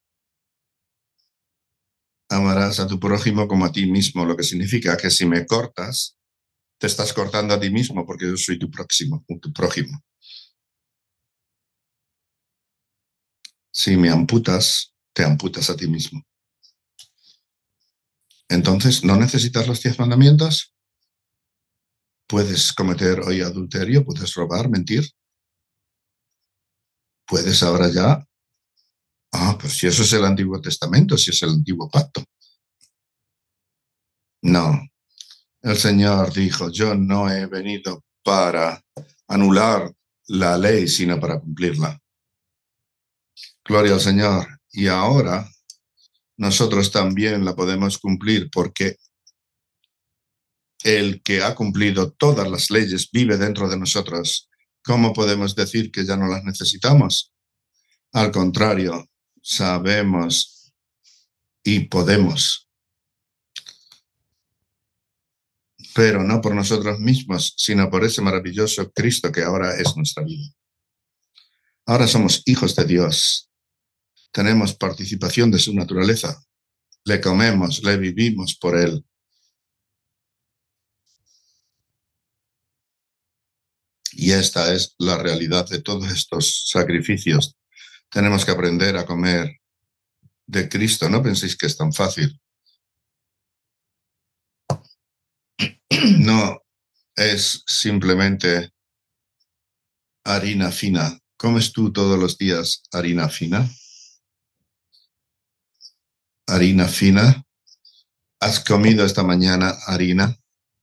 Amarás a tu prójimo como a ti mismo, lo que significa que si me cortas, te estás cortando a ti mismo porque yo soy tu próximo, tu prójimo. Si me amputas, te amputas a ti mismo. Entonces, ¿no necesitas los diez mandamientos? Puedes cometer hoy adulterio, puedes robar, mentir. Puedes ahora ya. Ah, pues si eso es el Antiguo Testamento, si es el Antiguo Pacto. No. El Señor dijo, yo no he venido para anular la ley, sino para cumplirla. Gloria al Señor. Y ahora nosotros también la podemos cumplir porque el que ha cumplido todas las leyes vive dentro de nosotros. ¿Cómo podemos decir que ya no las necesitamos? Al contrario, sabemos y podemos, pero no por nosotros mismos, sino por ese maravilloso Cristo que ahora es nuestra vida. Ahora somos hijos de Dios. Tenemos participación de su naturaleza. Le comemos, le vivimos por Él. Y esta es la realidad de todos estos sacrificios. Tenemos que aprender a comer de Cristo. No penséis que es tan fácil. No es simplemente harina fina. ¿Comes tú todos los días harina fina? Harina fina. ¿Has comido esta mañana harina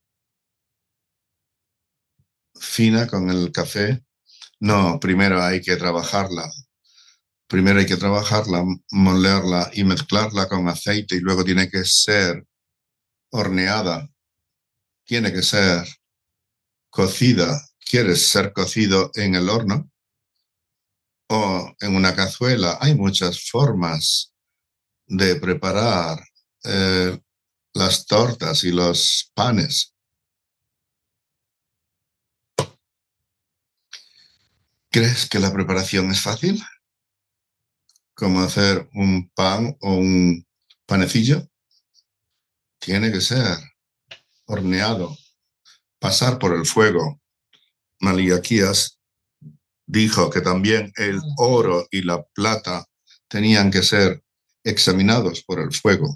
fina con el café? No, primero hay que trabajarla. Primero hay que trabajarla, molerla y mezclarla con aceite y luego tiene que ser horneada. Tiene que ser cocida. ¿Quieres ser cocido en el horno o en una cazuela? Hay muchas formas de preparar eh, las tortas y los panes. ¿Crees que la preparación es fácil? ¿Cómo hacer un pan o un panecillo? Tiene que ser horneado, pasar por el fuego. Malaquías dijo que también el oro y la plata tenían que ser examinados por el fuego.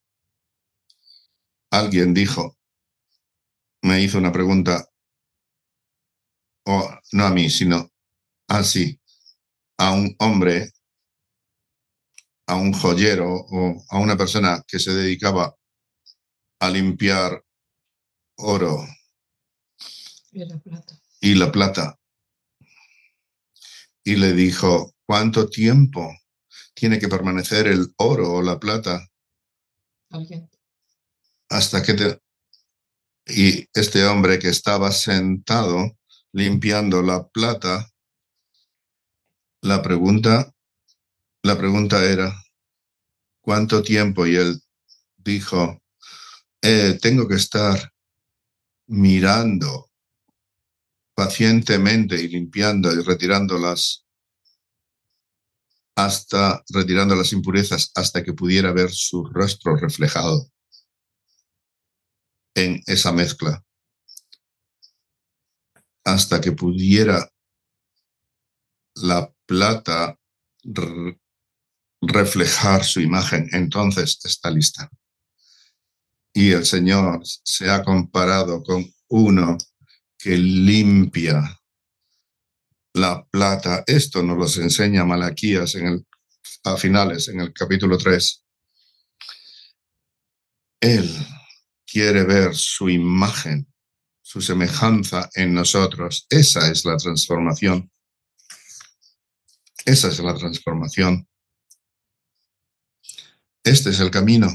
Alguien dijo, me hizo una pregunta, o no a mí, sino así, a un hombre, a un joyero o a una persona que se dedicaba a limpiar oro Y la plata. y la plata. Y le dijo, ¿cuánto tiempo tiene que permanecer el oro o la plata? Alguien. Hasta que te... Y este hombre que estaba sentado limpiando la plata, la pregunta, la pregunta era, ¿cuánto tiempo? Y él dijo, eh, tengo que estar mirando pacientemente y limpiando y retirando las, hasta retirando las impurezas hasta que pudiera ver su rostro reflejado en esa mezcla, hasta que pudiera la plata re reflejar su imagen, entonces está lista. Y el Señor se ha comparado con uno que limpia la plata. Esto nos lo enseña Malaquías en el, a finales, en el capítulo tres. Él quiere ver su imagen, su semejanza en nosotros. Esa es la transformación. Esa es la transformación. Este es el camino.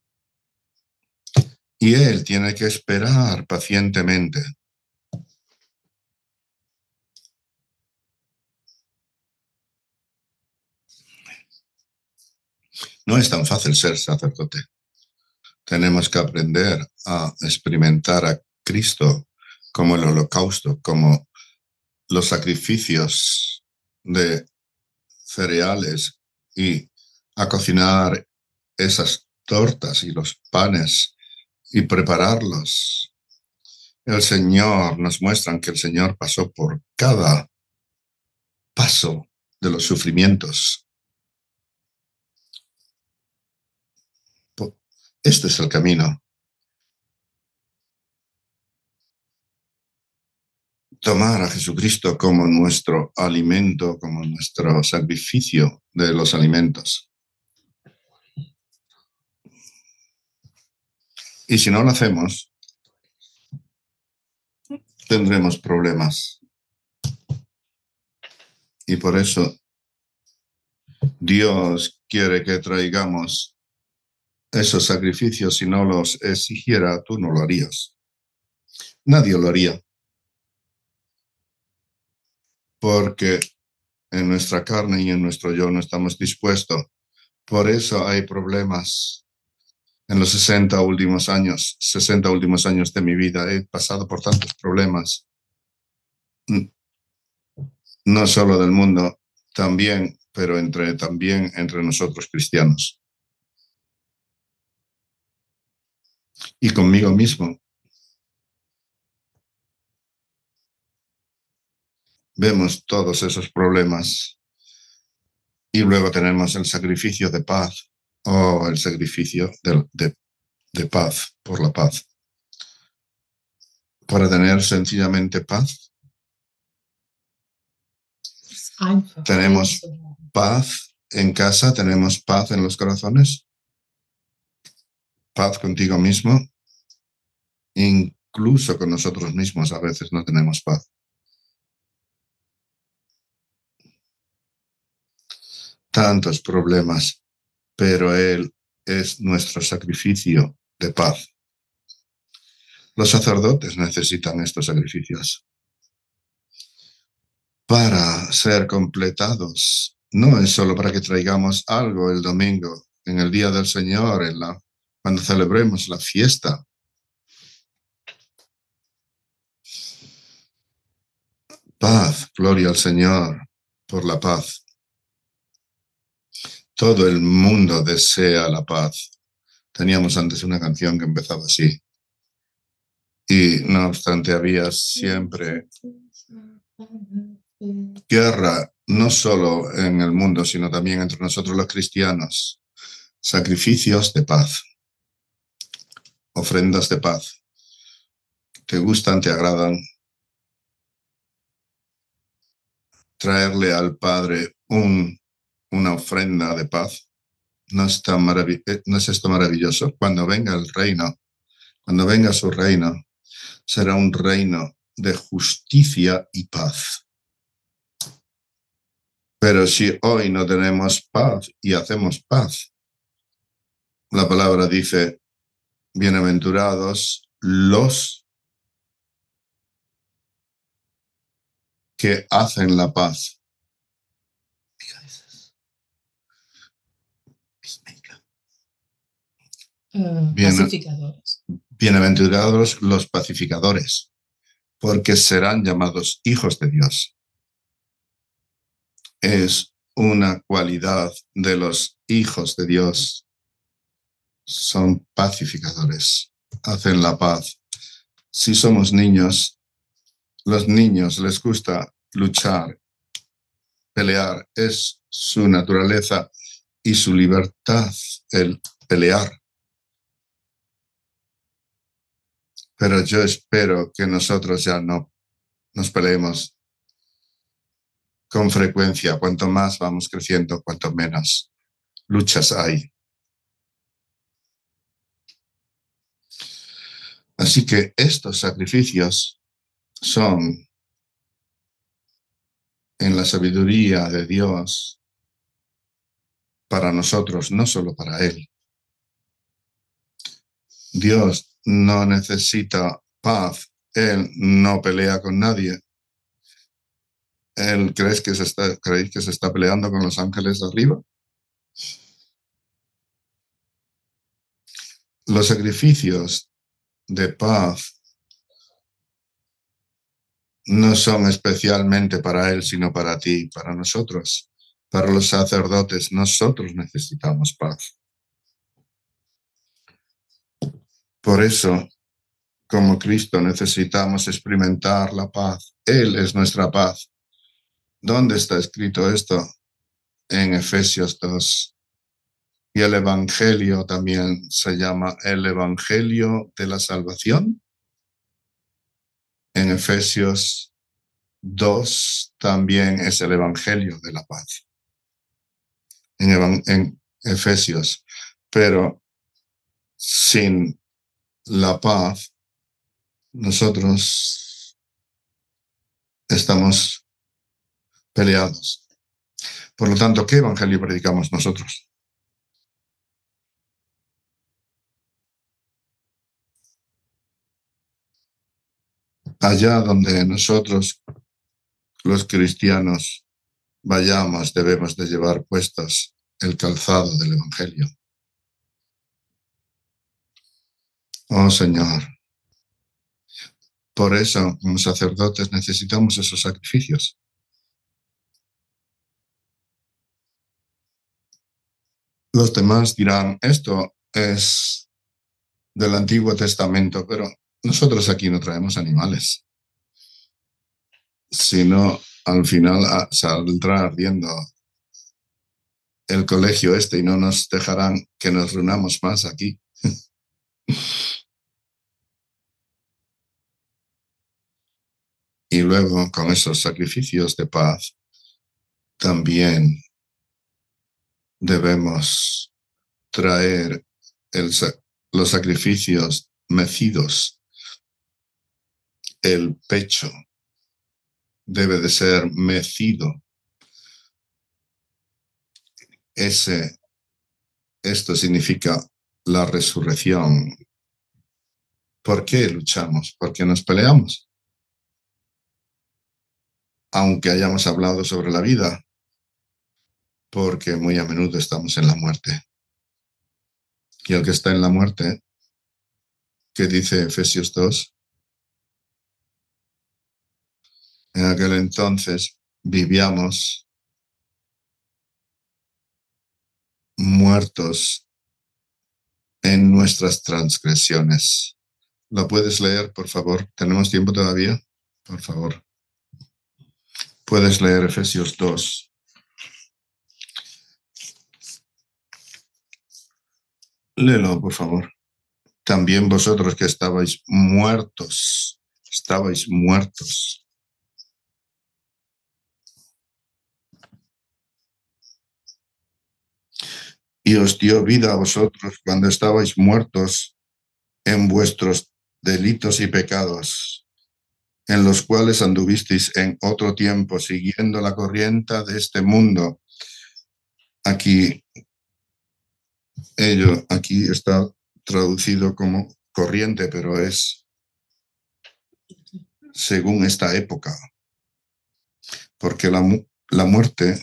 Y Él tiene que esperar pacientemente. No es tan fácil ser sacerdote. Tenemos que aprender a experimentar a Cristo como el holocausto, como los sacrificios de cereales y a cocinar esas tortas y los panes y prepararlos. El Señor nos muestra que el Señor pasó por cada paso de los sufrimientos. Este es el camino. Tomar a Jesucristo como nuestro alimento, como nuestro sacrificio de los alimentos. Y si no lo hacemos, tendremos problemas. Y por eso Dios quiere que traigamos esos sacrificios. Si no los exigiera, tú no lo harías. Nadie lo haría. Porque en nuestra carne y en nuestro yo no estamos dispuestos. Por eso hay problemas. En los sesenta últimos años, sesenta últimos años de mi vida, he pasado por tantos problemas. No solo del mundo, también, pero entre, también entre nosotros cristianos. Y conmigo mismo. Vemos todos esos problemas. Y luego tenemos el sacrificio de paz, o el sacrificio de, de, de paz, por la paz. Para tener sencillamente paz, tenemos paz en casa, tenemos paz en los corazones, paz contigo mismo, incluso con nosotros mismos a veces no tenemos paz. Tantos problemas, pero Él es nuestro sacrificio de paz. Los sacerdotes necesitan estos sacrificios para ser completados. No es solo para que traigamos algo el domingo, en el día del Señor, en la, cuando celebremos la fiesta. Paz, gloria al Señor por la paz. Todo el mundo desea la paz. Teníamos antes una canción que empezaba así. Y no obstante había siempre guerra, no solo en el mundo, sino también entre nosotros los cristianos. Sacrificios de paz. Ofrendas de paz. ¿Te gustan, te agradan? Traerle al Padre un, una ofrenda de paz. ¿No es, tan marav- ¿No es esto maravilloso? Cuando venga el reino, cuando venga su reino, será un reino de justicia y paz. Pero si hoy no tenemos paz y hacemos paz, la palabra dice, bienaventurados los que hacen la paz. Uh, Bien, pacificadores. Bienaventurados los pacificadores, porque serán llamados hijos de Dios. Es una cualidad de los hijos de Dios. Son pacificadores, hacen la paz. Si somos niños, los niños les gusta luchar, pelear, es su naturaleza y su libertad el pelear. Pero yo espero que nosotros ya no nos peleemos con frecuencia. Cuanto más vamos creciendo, cuanto menos luchas hay. Así que estos sacrificios son en la sabiduría de Dios para nosotros, no solo para Él. Dios no necesita paz. Él no pelea con nadie. Él, ¿crees que se está, ¿creéis que se está peleando con los ángeles de arriba? los sacrificios de paz no son especialmente para Él, sino para ti, para nosotros, para los sacerdotes. Nosotros necesitamos paz. Por eso, como Cristo, necesitamos experimentar la paz. Él es nuestra paz. ¿Dónde está escrito esto? En Efesios dos. Y el Evangelio también se llama el Evangelio de la Salvación. En Efesios dos también es el Evangelio de la paz. En, en Efesios. Pero sin la paz, nosotros estamos peleados. Por lo tanto, ¿qué evangelio predicamos nosotros? Allá donde nosotros, los cristianos, vayamos, debemos de llevar puestos el calzado del evangelio. Oh Señor, por eso, como sacerdotes, necesitamos esos sacrificios. Los demás dirán, esto es del Antiguo Testamento, pero nosotros aquí no traemos animales. Sino, al final saldrá ardiendo el colegio este y no nos dejarán que nos reunamos más aquí. Y luego, con esos sacrificios de paz, también debemos traer el, los sacrificios mecidos. El pecho debe de ser mecido. Ese, esto significa la resurrección. ¿Por qué luchamos? ¿Por qué nos peleamos? Aunque hayamos hablado sobre la vida, porque muy a menudo estamos en la muerte. Y el que está en la muerte, ¿qué dice Efesios dos? En aquel entonces vivíamos muertos en nuestras transgresiones. ¿Lo puedes leer, por favor? ¿Tenemos tiempo todavía? Por favor. Puedes leer Efesios dos. Léelo, por favor. También vosotros que estabais muertos, estabais muertos. Y os dio vida a vosotros cuando estabais muertos en vuestros delitos y pecados, en los cuales anduvisteis en otro tiempo, siguiendo la corriente de este mundo. Aquí, ello, aquí está traducido como corriente, pero es según esta época, porque la, la muerte,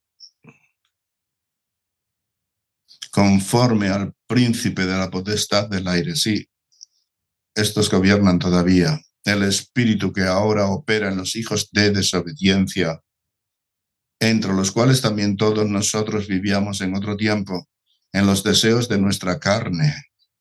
conforme al príncipe de la potestad del aire, sí, estos gobiernan todavía. El espíritu que ahora opera en los hijos de desobediencia, entre los cuales también todos nosotros vivíamos en otro tiempo, en los deseos de nuestra carne,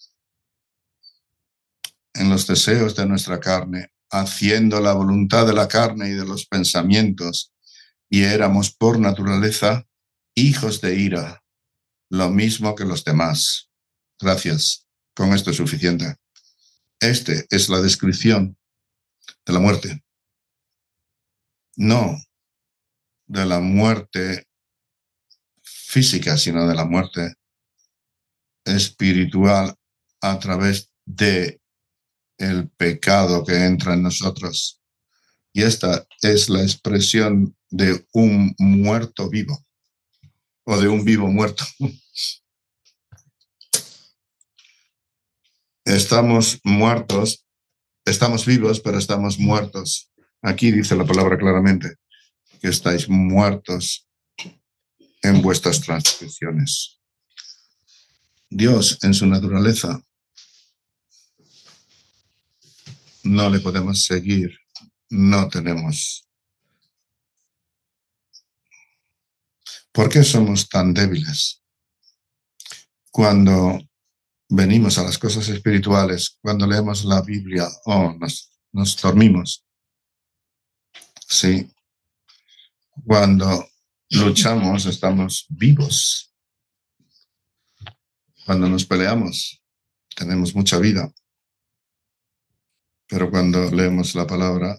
en los deseos de nuestra carne, haciendo la voluntad de la carne y de los pensamientos, y éramos por naturaleza hijos de ira, lo mismo que los demás. Gracias. Con esto es suficiente. Este es la descripción de la muerte. No de la muerte física, sino de la muerte espiritual a través de el pecado que entra en nosotros. Y esta es la expresión de un muerto vivo o de un vivo muerto. Estamos muertos, estamos vivos, pero estamos muertos. Aquí dice la palabra claramente que estáis muertos en vuestras transgresiones. Dios, en su naturaleza, no le podemos seguir, no tenemos. ¿Por qué somos tan débiles? Cuando venimos a las cosas espirituales, cuando leemos la Biblia, oh, nos, nos dormimos. Sí. Cuando luchamos, estamos vivos. Cuando nos peleamos, tenemos mucha vida. Pero cuando leemos la palabra,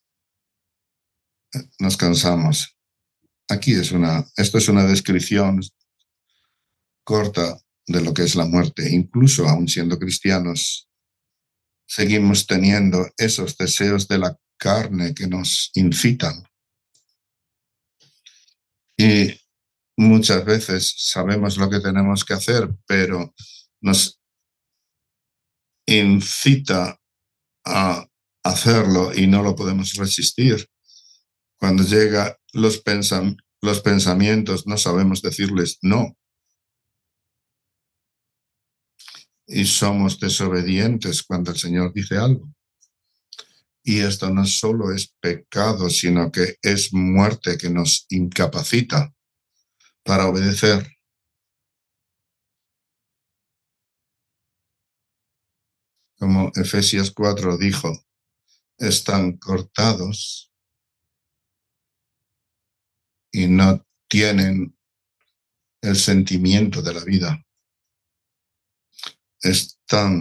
nos cansamos. Aquí es una, esto es una descripción corta de lo que es la muerte. Incluso aún siendo cristianos, seguimos teniendo esos deseos de la carne que nos incitan. Y muchas veces sabemos lo que tenemos que hacer, pero nos incita a hacerlo y no lo podemos resistir. Cuando llegan los, pensam los pensamientos, no sabemos decirles no. Y somos desobedientes cuando el Señor dice algo. Y esto no solo es pecado, sino que es muerte que nos incapacita para obedecer. Como Efesios cuatro dijo, están cortados y no tienen el sentimiento de la vida. Están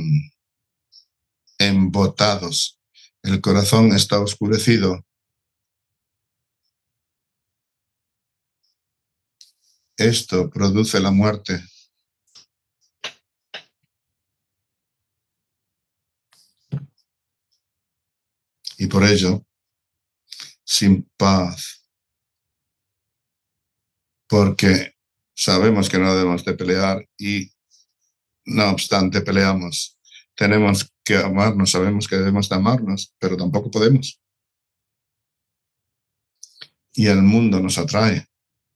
embotados. El corazón está oscurecido. Esto produce la muerte. Y por ello, sin paz, porque sabemos que no debemos de pelear y no obstante peleamos. Tenemos que amarnos, sabemos que debemos de amarnos, pero tampoco podemos. Y el mundo nos atrae.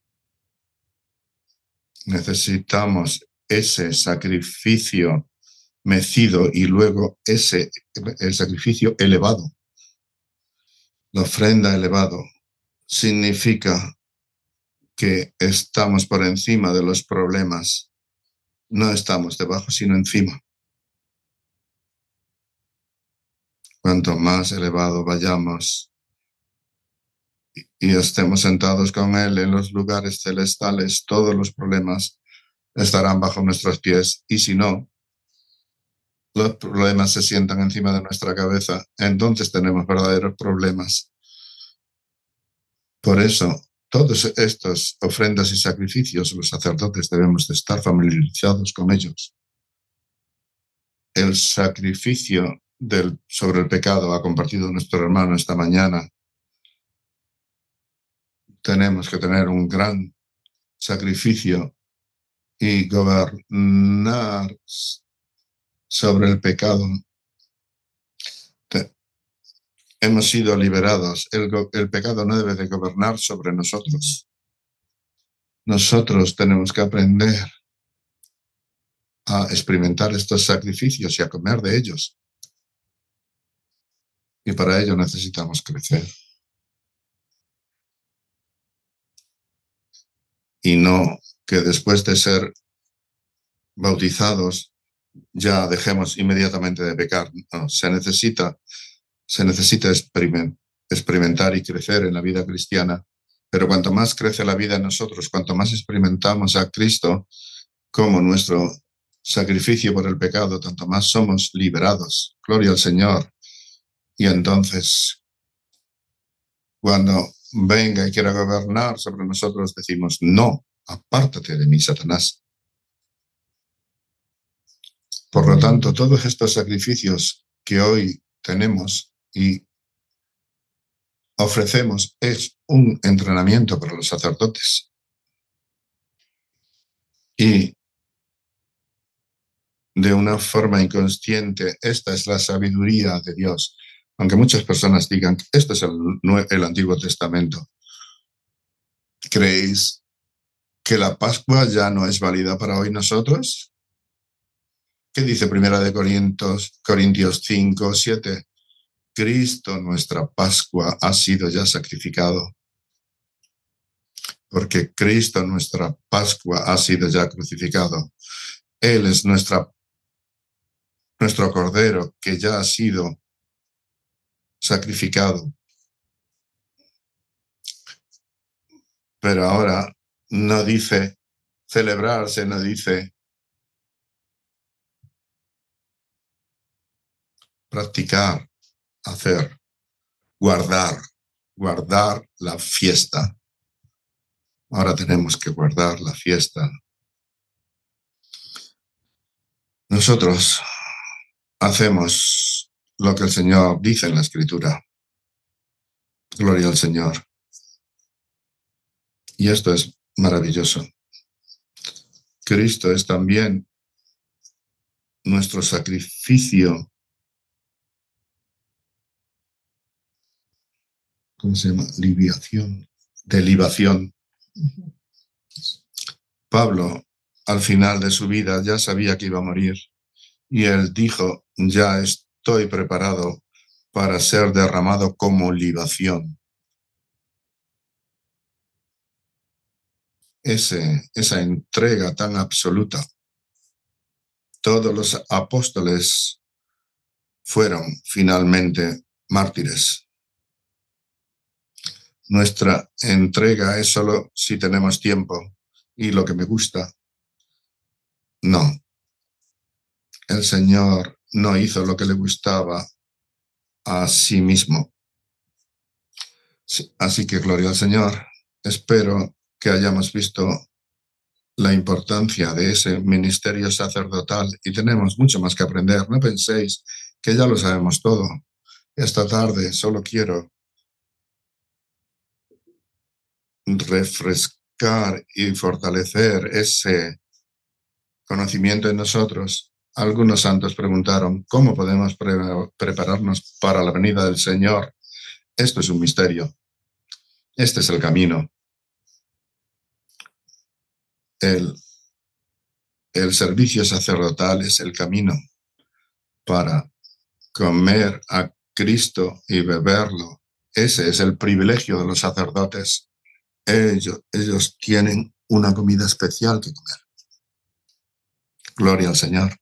Necesitamos ese sacrificio mecido y luego ese el sacrificio elevado. La ofrenda elevado significa que estamos por encima de los problemas. No estamos debajo, sino encima. Cuanto más elevado vayamos y estemos sentados con Él en los lugares celestiales, todos los problemas estarán bajo nuestros pies. Y si no, los problemas se sientan encima de nuestra cabeza, entonces tenemos verdaderos problemas. Por eso, todos estos ofrendas y sacrificios, los sacerdotes debemos de estar familiarizados con ellos. El sacrificio del, sobre el pecado ha compartido nuestro hermano esta mañana. Tenemos que tener un gran sacrificio y gobernar sobre el pecado. Te, hemos sido liberados. El, el pecado no debe de gobernar sobre nosotros. Nosotros tenemos que aprender a experimentar estos sacrificios y a comer de ellos. Y para ello necesitamos crecer. Y no que después de ser bautizados ya dejemos inmediatamente de pecar. No, se necesita, se necesita experiment, experimentar y crecer en la vida cristiana. Pero cuanto más crece la vida en nosotros, cuanto más experimentamos a Cristo como nuestro sacrificio por el pecado, tanto más somos liberados. Gloria al Señor. Y entonces, cuando venga y quiera gobernar sobre nosotros, decimos, no, apártate de mí, Satanás. Por lo tanto, todos estos sacrificios que hoy tenemos y ofrecemos es un entrenamiento para los sacerdotes. Y de una forma inconsciente, esta es la sabiduría de Dios. Aunque muchas personas digan que esto es el, el Antiguo Testamento. ¿Creéis que la Pascua ya no es válida para hoy nosotros? ¿Qué dice Primera de Corintios, Corintios cinco, siete? Cristo, nuestra Pascua, ha sido ya sacrificado. Porque Cristo, nuestra Pascua, ha sido ya crucificado. Él es nuestra, nuestro Cordero que ya ha sido sacrificado. Pero ahora no dice celebrarse, no dice practicar, hacer, guardar, guardar la fiesta. Ahora tenemos que guardar la fiesta. Nosotros hacemos lo que el Señor dice en la Escritura. Gloria al Señor. Y esto es maravilloso. Cristo es también nuestro sacrificio. ¿Cómo se llama? Libación. De libación. Pablo, al final de su vida, ya sabía que iba a morir. Y él dijo, ya estoy preparado para ser derramado como libación. Ese, esa entrega tan absoluta. Todos los apóstoles fueron finalmente mártires. Nuestra entrega es solo si tenemos tiempo y lo que me gusta. No. El Señor no hizo lo que le gustaba a sí mismo. Así que gloria al Señor. Espero que hayamos visto la importancia de ese ministerio sacerdotal y tenemos mucho más que aprender. No penséis que ya lo sabemos todo. Esta tarde solo quiero refrescar y fortalecer ese conocimiento en nosotros. Algunos santos preguntaron, ¿cómo podemos pre prepararnos para la venida del Señor? Esto es un misterio. Este es el camino. El, el servicio sacerdotal es el camino para comer a Cristo y beberlo. Ese es el privilegio de los sacerdotes. Ellos, ellos tienen una comida especial que comer. Gloria al Señor.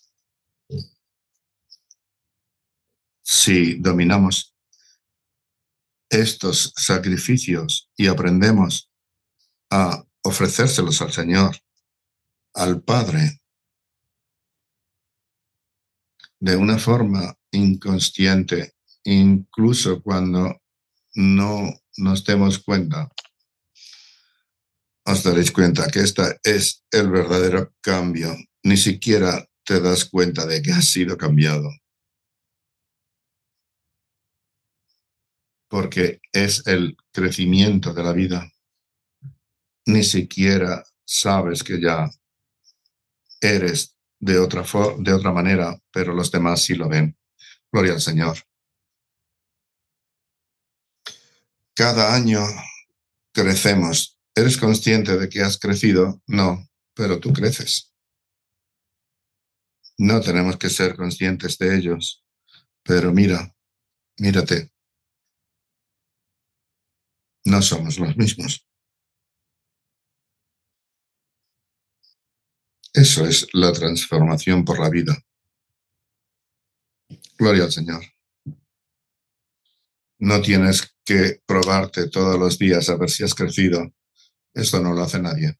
Si dominamos estos sacrificios y aprendemos a ofrecérselos al Señor, al Padre, de una forma inconsciente, incluso cuando no nos demos cuenta, os daréis cuenta que este es el verdadero cambio. Ni siquiera te das cuenta de que has sido cambiado. Porque es el crecimiento de la vida. Ni siquiera sabes que ya eres de otra, de otra manera, pero los demás sí lo ven. Gloria al Señor. Cada año crecemos. ¿Eres consciente de que has crecido? No, pero tú creces. No tenemos que ser conscientes de ellos. Pero mira, mírate. No somos los mismos. Eso es la transformación por la vida. Gloria al Señor. No tienes que probarte todos los días a ver si has crecido. Esto no lo hace nadie.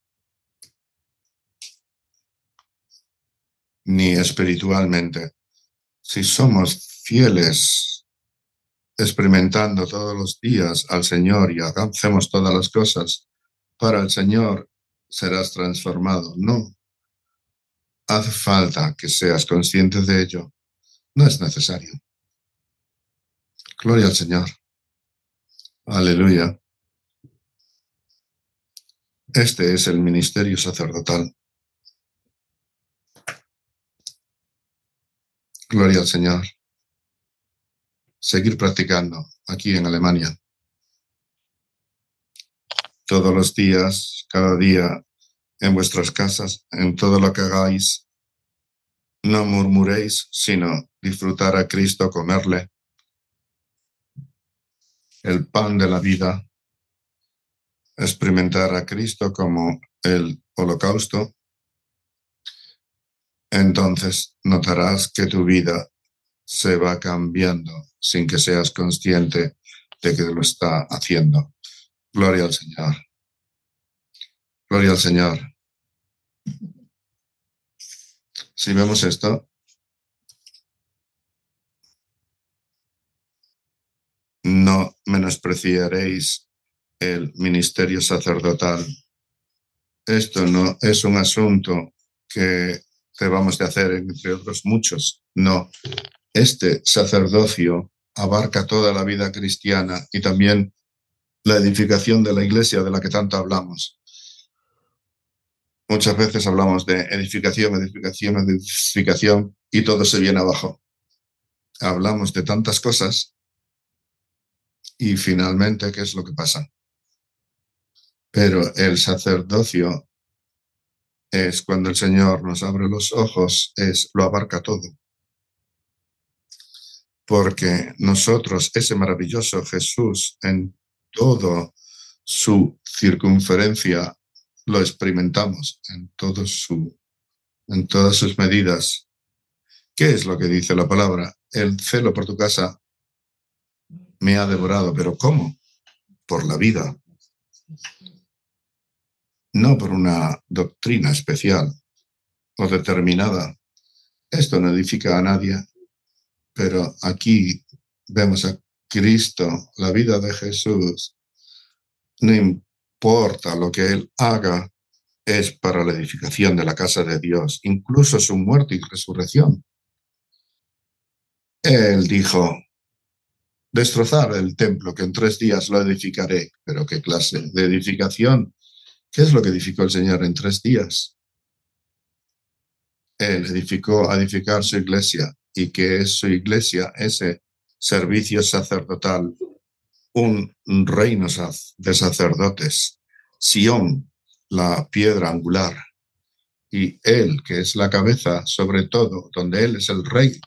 Ni espiritualmente. Si somos fieles, experimentando todos los días al Señor y hacemos todas las cosas para el Señor, serás transformado. No hace falta que seas consciente de ello. No es necesario. Gloria al Señor. Aleluya. Este es el ministerio sacerdotal. Gloria al Señor. Seguir practicando aquí en Alemania. Todos los días, cada día, en vuestras casas, en todo lo que hagáis, no murmuréis, sino disfrutar a Cristo, comerle, el pan de la vida, experimentar a Cristo como el holocausto, entonces notarás que tu vida se va cambiando sin que seas consciente de que lo está haciendo. Gloria al Señor. Gloria al Señor. Si vemos esto, no menospreciaréis el ministerio sacerdotal. Esto no es un asunto que debamos de hacer entre otros muchos. No, este sacerdocio abarca toda la vida cristiana y también la edificación de la iglesia de la que tanto hablamos. Muchas veces hablamos de edificación, edificación, edificación y todo se viene abajo. Hablamos de tantas cosas y finalmente, ¿qué es lo que pasa? Pero el sacerdocio es cuando el Señor nos abre los ojos, es lo abarca todo. Porque nosotros, ese maravilloso Jesús, en toda su circunferencia, lo experimentamos, en, todo su, en todas sus medidas. ¿Qué es lo que dice la palabra? El celo por tu casa me ha devorado, pero ¿cómo? Por la vida. No por una doctrina especial o determinada. Esto no edifica a nadie, pero aquí vemos a Cristo, la vida de Jesús. No importa lo que Él haga, es para la edificación de la casa de Dios, incluso su muerte y resurrección. Él dijo, destrozar el templo, que en tres días lo edificaré. Pero ¿qué clase de edificación? ¿Qué es lo que edificó el Señor en tres días? Él edificó a edificar su iglesia. ¿Y qué es su iglesia? Ese servicio sacerdotal, un reino de sacerdotes, Sión, la piedra angular, y Él, que es la cabeza sobre todo, donde Él es el rey,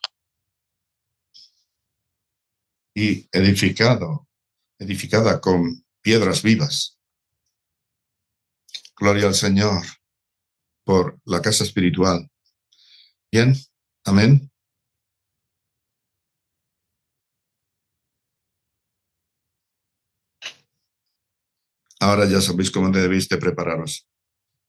y edificado, edificada con piedras vivas. Gloria al Señor por la casa espiritual. Bien, amén. Ahora ya sabéis cómo debéis de prepararos.